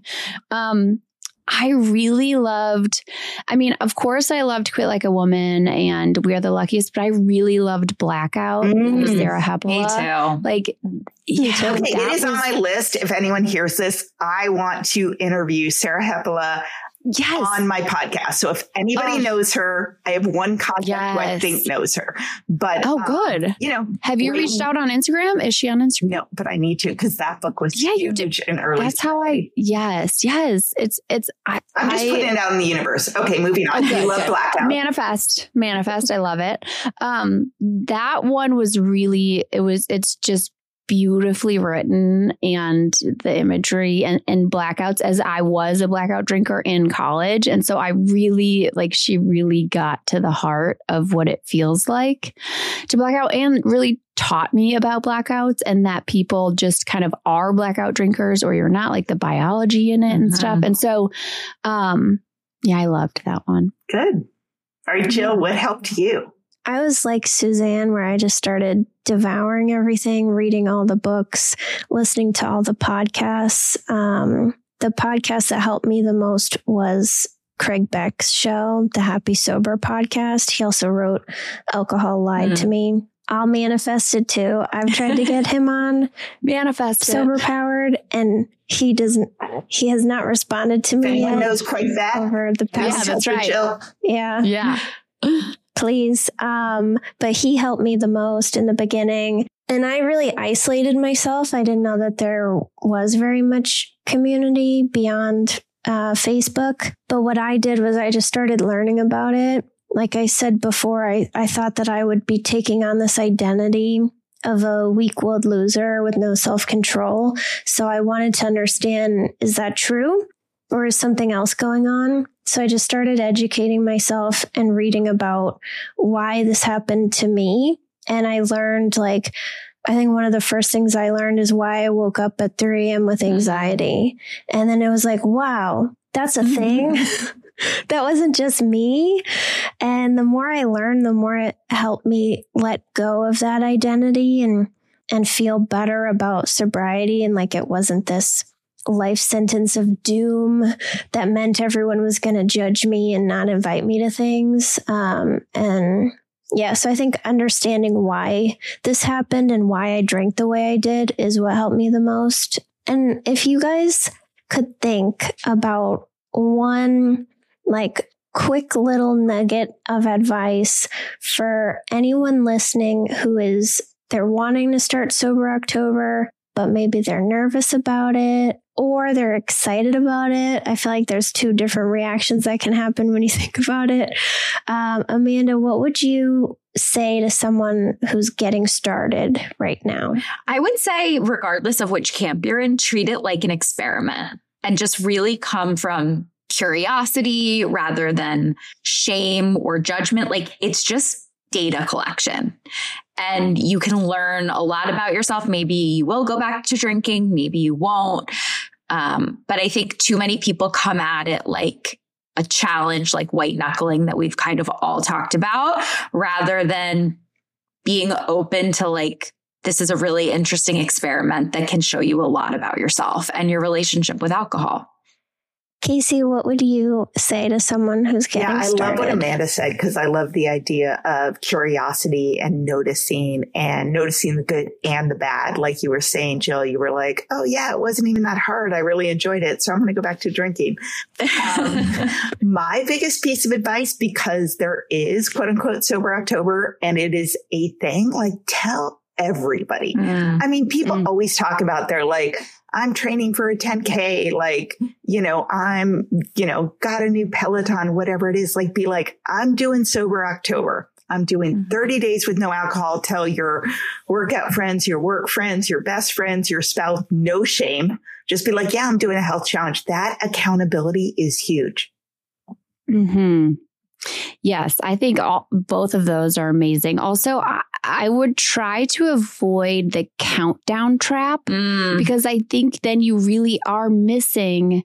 I really loved, of course I loved Quit Like a Woman and We Are the Luckiest, but I really loved Blackout with Sarah Hepola. Me too. Okay, it is on my list. If anyone hears this, I want to interview Sarah Hepola on my podcast. So if anybody knows her, I have one contact who I think knows her. But good. Have you reached out on Instagram? Is she on Instagram? No, but I need to because that book was huge and early. That's how yes. It's I'm just putting it out in the universe. Okay, moving on. You love Blackout. Manifest. I love it. That one was really, it's just beautifully written, and the imagery and blackouts, as I was a blackout drinker in college. And so I really she really got to the heart of what it feels like to blackout and really taught me about blackouts and that people just kind of are blackout drinkers or you're not, the biology in it and stuff. And so, I loved that one. Good. All right, Jill, what helped you? I was like Suzanne, where I just started devouring everything, reading all the books, listening to all the podcasts. The podcast that helped me the most was Craig Beck's show, the Happy Sober podcast. He also wrote Alcohol Lied to Me. I'll manifest it too. I've tried to get him on Manifest Sober Powered, and he has not responded to me Anyone yet. knows Craig Beck? Over the past, that's right. Yeah. Please. But he helped me the most in the beginning. And I really isolated myself. I didn't know that there was very much community beyond Facebook. But what I did was I just started learning about it. Like I said before, I thought that I would be taking on this identity of a weak-willed loser with no self-control. So I wanted to understand, is that true? Or is something else going on? So I just started educating myself and reading about why this happened to me. And I learned, I think one of the first things I learned is why I woke up at 3 a.m. with anxiety. And then it was like, wow, that's a thing. That wasn't just me. And the more I learned, the more it helped me let go of that identity and feel better about sobriety. And like, it wasn't this life sentence of doom that meant everyone was going to judge me and not invite me to things. So I think understanding why this happened and why I drank the way I did is what helped me the most. And if you guys could think about one quick little nugget of advice for anyone listening they're wanting to start Sober October, but maybe they're nervous about it or they're excited about it. I feel like there's 2 different reactions that can happen when you think about it. Amanda, what would you say to someone who's getting started right now? I would say, regardless of which camp you're in, treat it like an experiment and just really come from curiosity rather than shame or judgment. It's just data collection. And you can learn a lot about yourself. Maybe you will go back to drinking, maybe you won't. But I think too many people come at it like a challenge, like white knuckling that we've kind of all talked about, rather than being open to this is a really interesting experiment that can show you a lot about yourself and your relationship with alcohol. Casey, what would you say to someone who's getting started? I love what Amanda said, because I love the idea of curiosity and noticing the good and the bad. Like you were saying, Jill, you were like, oh yeah, it wasn't even that hard. I really enjoyed it. So I'm going to go back to drinking. My biggest piece of advice, because there is quote unquote Sober October and it is a thing, tell everybody. I mean, people always talk about I'm training for a 10K, I'm, got a new Peloton, whatever it is, be like, I'm doing Sober October. I'm doing 30 days with no alcohol. Tell your workout friends, your work friends, your best friends, your spouse, no shame. Just be like, yeah, I'm doing a health challenge. That accountability is huge. Mm-hmm. Yes, I think both of those are amazing. Also, I would try to avoid the countdown trap because I think then you really are missing,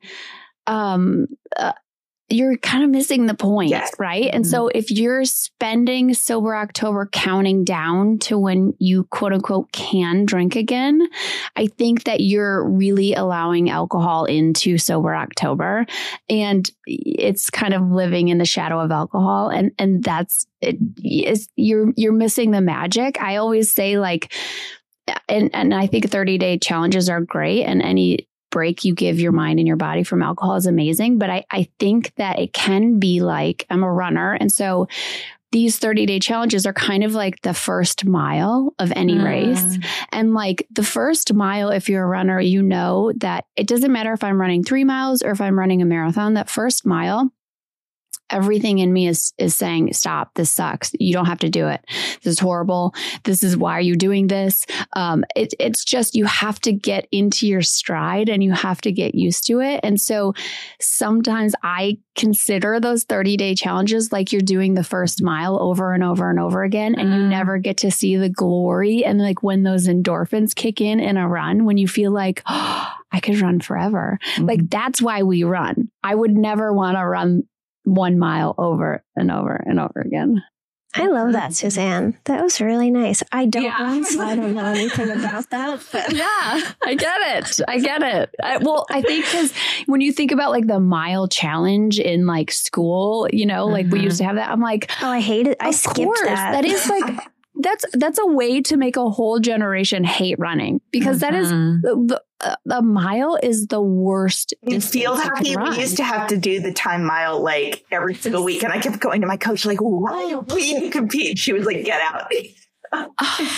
you're kind of missing the point, right? And so if you're spending Sober October counting down to when you quote unquote can drink again, I think that you're really allowing alcohol into Sober October, and it's kind of living in the shadow of alcohol. And that's it. You're missing the magic. I always say and I think 30-day challenges are great, and any break you give your mind and your body from alcohol is amazing. But I think that it can be I'm a runner. And so these 30-day challenges are kind of like the first mile of any race. And the first mile, if you're a runner, you know that it doesn't matter if I'm running 3 miles or if I'm running a marathon, that first mile, everything in me is saying, stop, this sucks. You don't have to do it. This is horrible. This is why are you doing this? It's just, you have to get into your stride and you have to get used to it. And so sometimes I consider those 30-day challenges like you're doing the first mile over and over and over again. And you never get to see the glory. And when those endorphins kick in a run, when you feel like, oh, I could run forever. That's why we run. I would never want to run 1 mile over and over and over again. I love that, Suzanne. That was really nice. I don't run, so I don't know anything about that. But. Yeah, I get it. I think because when you think about like the mile challenge in like school, you know, like we used to have that. I'm like, oh, I hate it. I skipped that. That is like, that's a way to make a whole generation hate running, because that is the mile is the worst. In field hockey, we used to have to do the time mile like every single week. And I kept going to my coach like, why are we to compete? She was like, get out. Because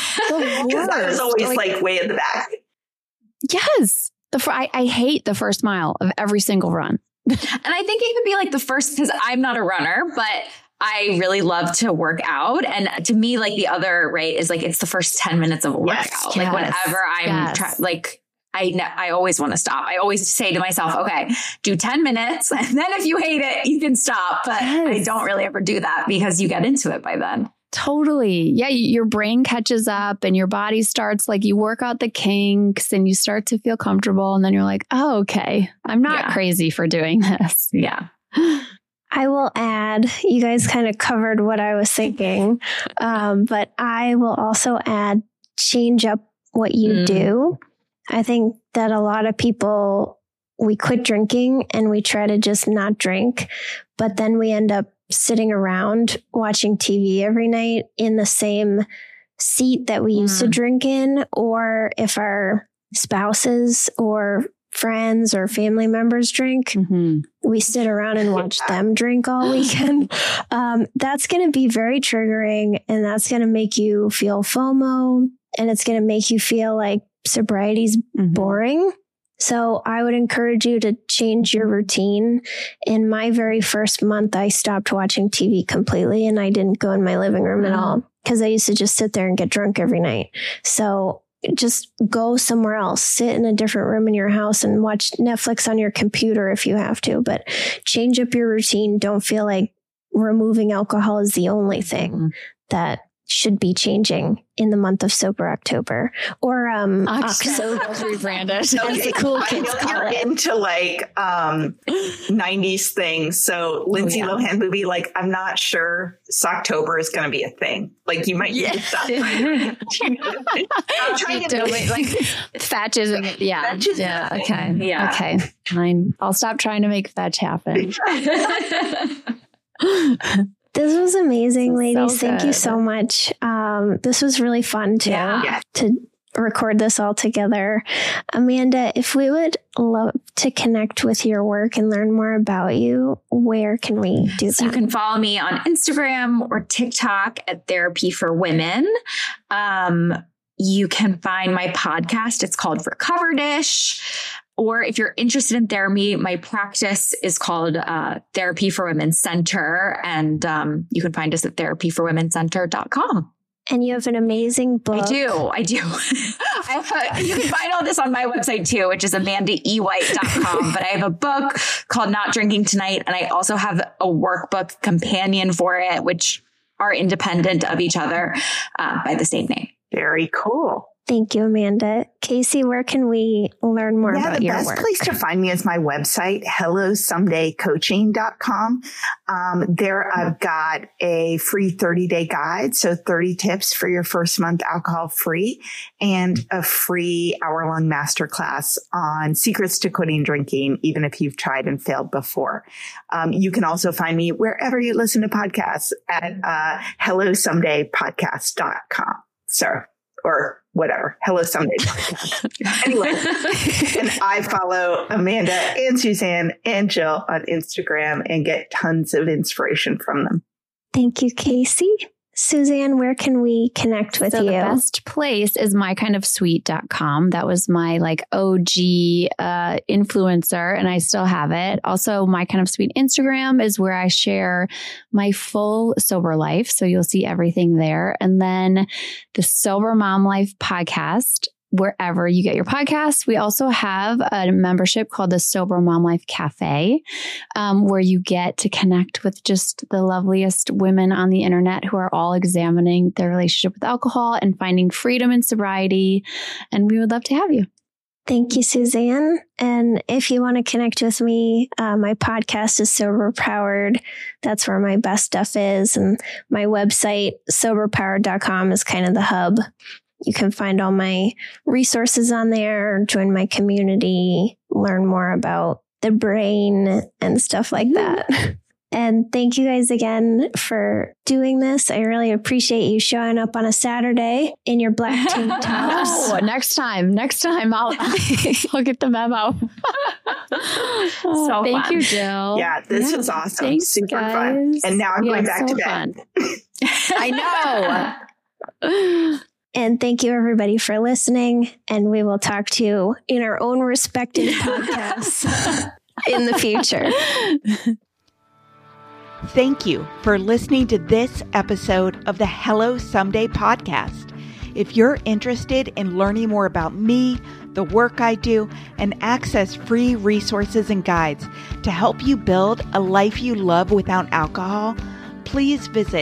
I was always like way in the back. Yes. I hate the first mile of every single run. And I think it could be like the first, because I'm not a runner, but I really love to work out. And to me, like the other, right, is like, it's the first 10 minutes of a workout. Like whenever I'm I always want to stop. I always say to myself, okay, do 10 minutes. And then if you hate it, you can stop. But I don't really ever do that because you get into it by then. Totally. Yeah. Your brain catches up and your body starts like you work out the kinks and you start to feel comfortable. And then you're like, oh, okay, I'm not crazy for doing this. Yeah. I will add, you guys kind of covered what I was thinking, but I will also add, change up what you do. I think that a lot of people, we quit drinking and we try to just not drink, but then we end up sitting around watching TV every night in the same seat that we used to drink in, or if our spouses or friends or family members drink, we sit around and watch them drink all weekend. That's going to be very triggering, and that's going to make you feel FOMO, and it's going to make you feel like sobriety's boring. So I would encourage you to change your routine. In my very first month, I stopped watching TV completely, and I didn't go in my living room at all because I used to just sit there and get drunk every night. So just go somewhere else, sit in a different room in your house and watch Netflix on your computer if you have to, but change up your routine. Don't feel like removing alcohol is the only thing that should be changing in the month of Sober October, or October rebranded. Okay, cool kids call it. Into like 90s things. So Lindsay Lohan movie, like, I'm not sure Socktober is going to be a thing. Like, you might need to stop. I'm trying to like fetches. Okay. Fine. I'll stop trying to make fetch happen. This was amazing, ladies. Thank you so much. This was really fun to record this all together. Amanda, if we would love to connect with your work and learn more about you, where can we do that? You can follow me on Instagram or TikTok at Therapy for Women. You can find my podcast. It's called Recover-ish. Or if you're interested in therapy, my practice is called Therapy for Women Center. And you can find us at therapyforwomencenter.com. And you have an amazing book. I do. You can find all this on my website too, which is amandaewhite.com. But I have a book called Not Drinking Tonight. And I also have a workbook companion for it, which are independent of each other by the same name. Very cool. Thank you, Amanda. Casey, where can we learn more about your work? The best place to find me is my website, hellosomedaycoaching.com. There I've got a free 30-day guide, so 30 tips for your first month alcohol-free, and a free hour-long masterclass on secrets to quitting drinking, even if you've tried and failed before. You can also find me wherever you listen to podcasts at hellosomedaypodcast.com. Or whatever. Hello Someday podcast. Anyway, and I follow Amanda and Suzanne and Jill on Instagram and get tons of inspiration from them. Thank you, Casey. Suzanne, where can we connect with you? The best place is mykindofsweet.com. That was my like OG influencer, and I still have it. Also, My Kind of Sweet Instagram is where I share my full sober life. So you'll see everything there. And then the Sober Mom Life podcast, wherever you get your podcasts. We also have a membership called the Sober Mom Life Cafe, where you get to connect with just the loveliest women on the internet who are all examining their relationship with alcohol and finding freedom in sobriety. And we would love to have you. Thank you, Suzanne. And if you want to connect with me, my podcast is Sober Powered. That's where my best stuff is. And my website, soberpowered.com, is kind of the hub. You can find all my resources on there, join my community, learn more about the brain and stuff like that. And thank you guys again for doing this. I really appreciate you showing up on a Saturday in your black tank tops. Oh, next time I'll get the memo. So thank fun. you, Jill. Yeah, this was awesome. Thanks, Super guys. fun. And now I'm going back so to bed. I know. And thank you, everybody, for listening. And we will talk to you in our own respective podcasts in the future. Thank you for listening to this episode of the Hello Someday podcast. If you're interested in learning more about me, the work I do, and access free resources and guides to help you build a life you love without alcohol, please visit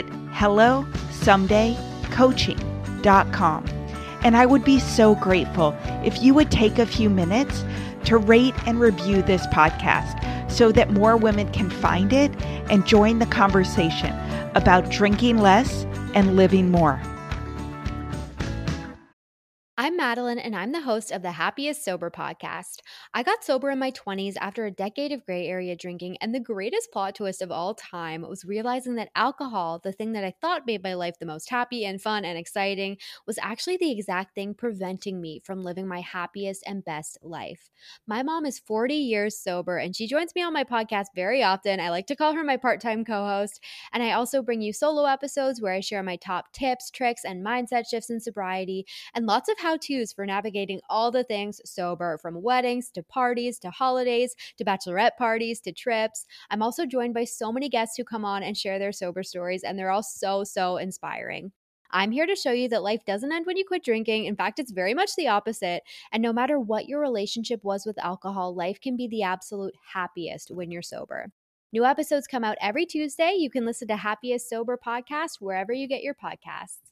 hellosomedaycoaching.com. And I would be so grateful if you would take a few minutes to rate and review this podcast so that more women can find it and join the conversation about drinking less and living more. I'm Madeline, and I'm the host of the Happiest Sober podcast. I got sober in my 20s after a decade of gray area drinking, and the greatest plot twist of all time was realizing that alcohol, the thing that I thought made my life the most happy and fun and exciting, was actually the exact thing preventing me from living my happiest and best life. My mom is 40 years sober, and she joins me on my podcast very often. I like to call her my part-time co-host, and I also bring you solo episodes where I share my top tips, tricks, and mindset shifts in sobriety, and lots of how-tos for navigating all the things sober, from weddings to parties to holidays to bachelorette parties to trips. I'm also joined by so many guests who come on and share their sober stories, and they're all so inspiring. I'm here to show you that life doesn't end when you quit drinking. In fact, it's very much the opposite. And no matter what your relationship was with alcohol, life can be the absolute happiest when you're sober. New episodes come out every Tuesday. You can listen to Happiest Sober podcast wherever you get your podcasts.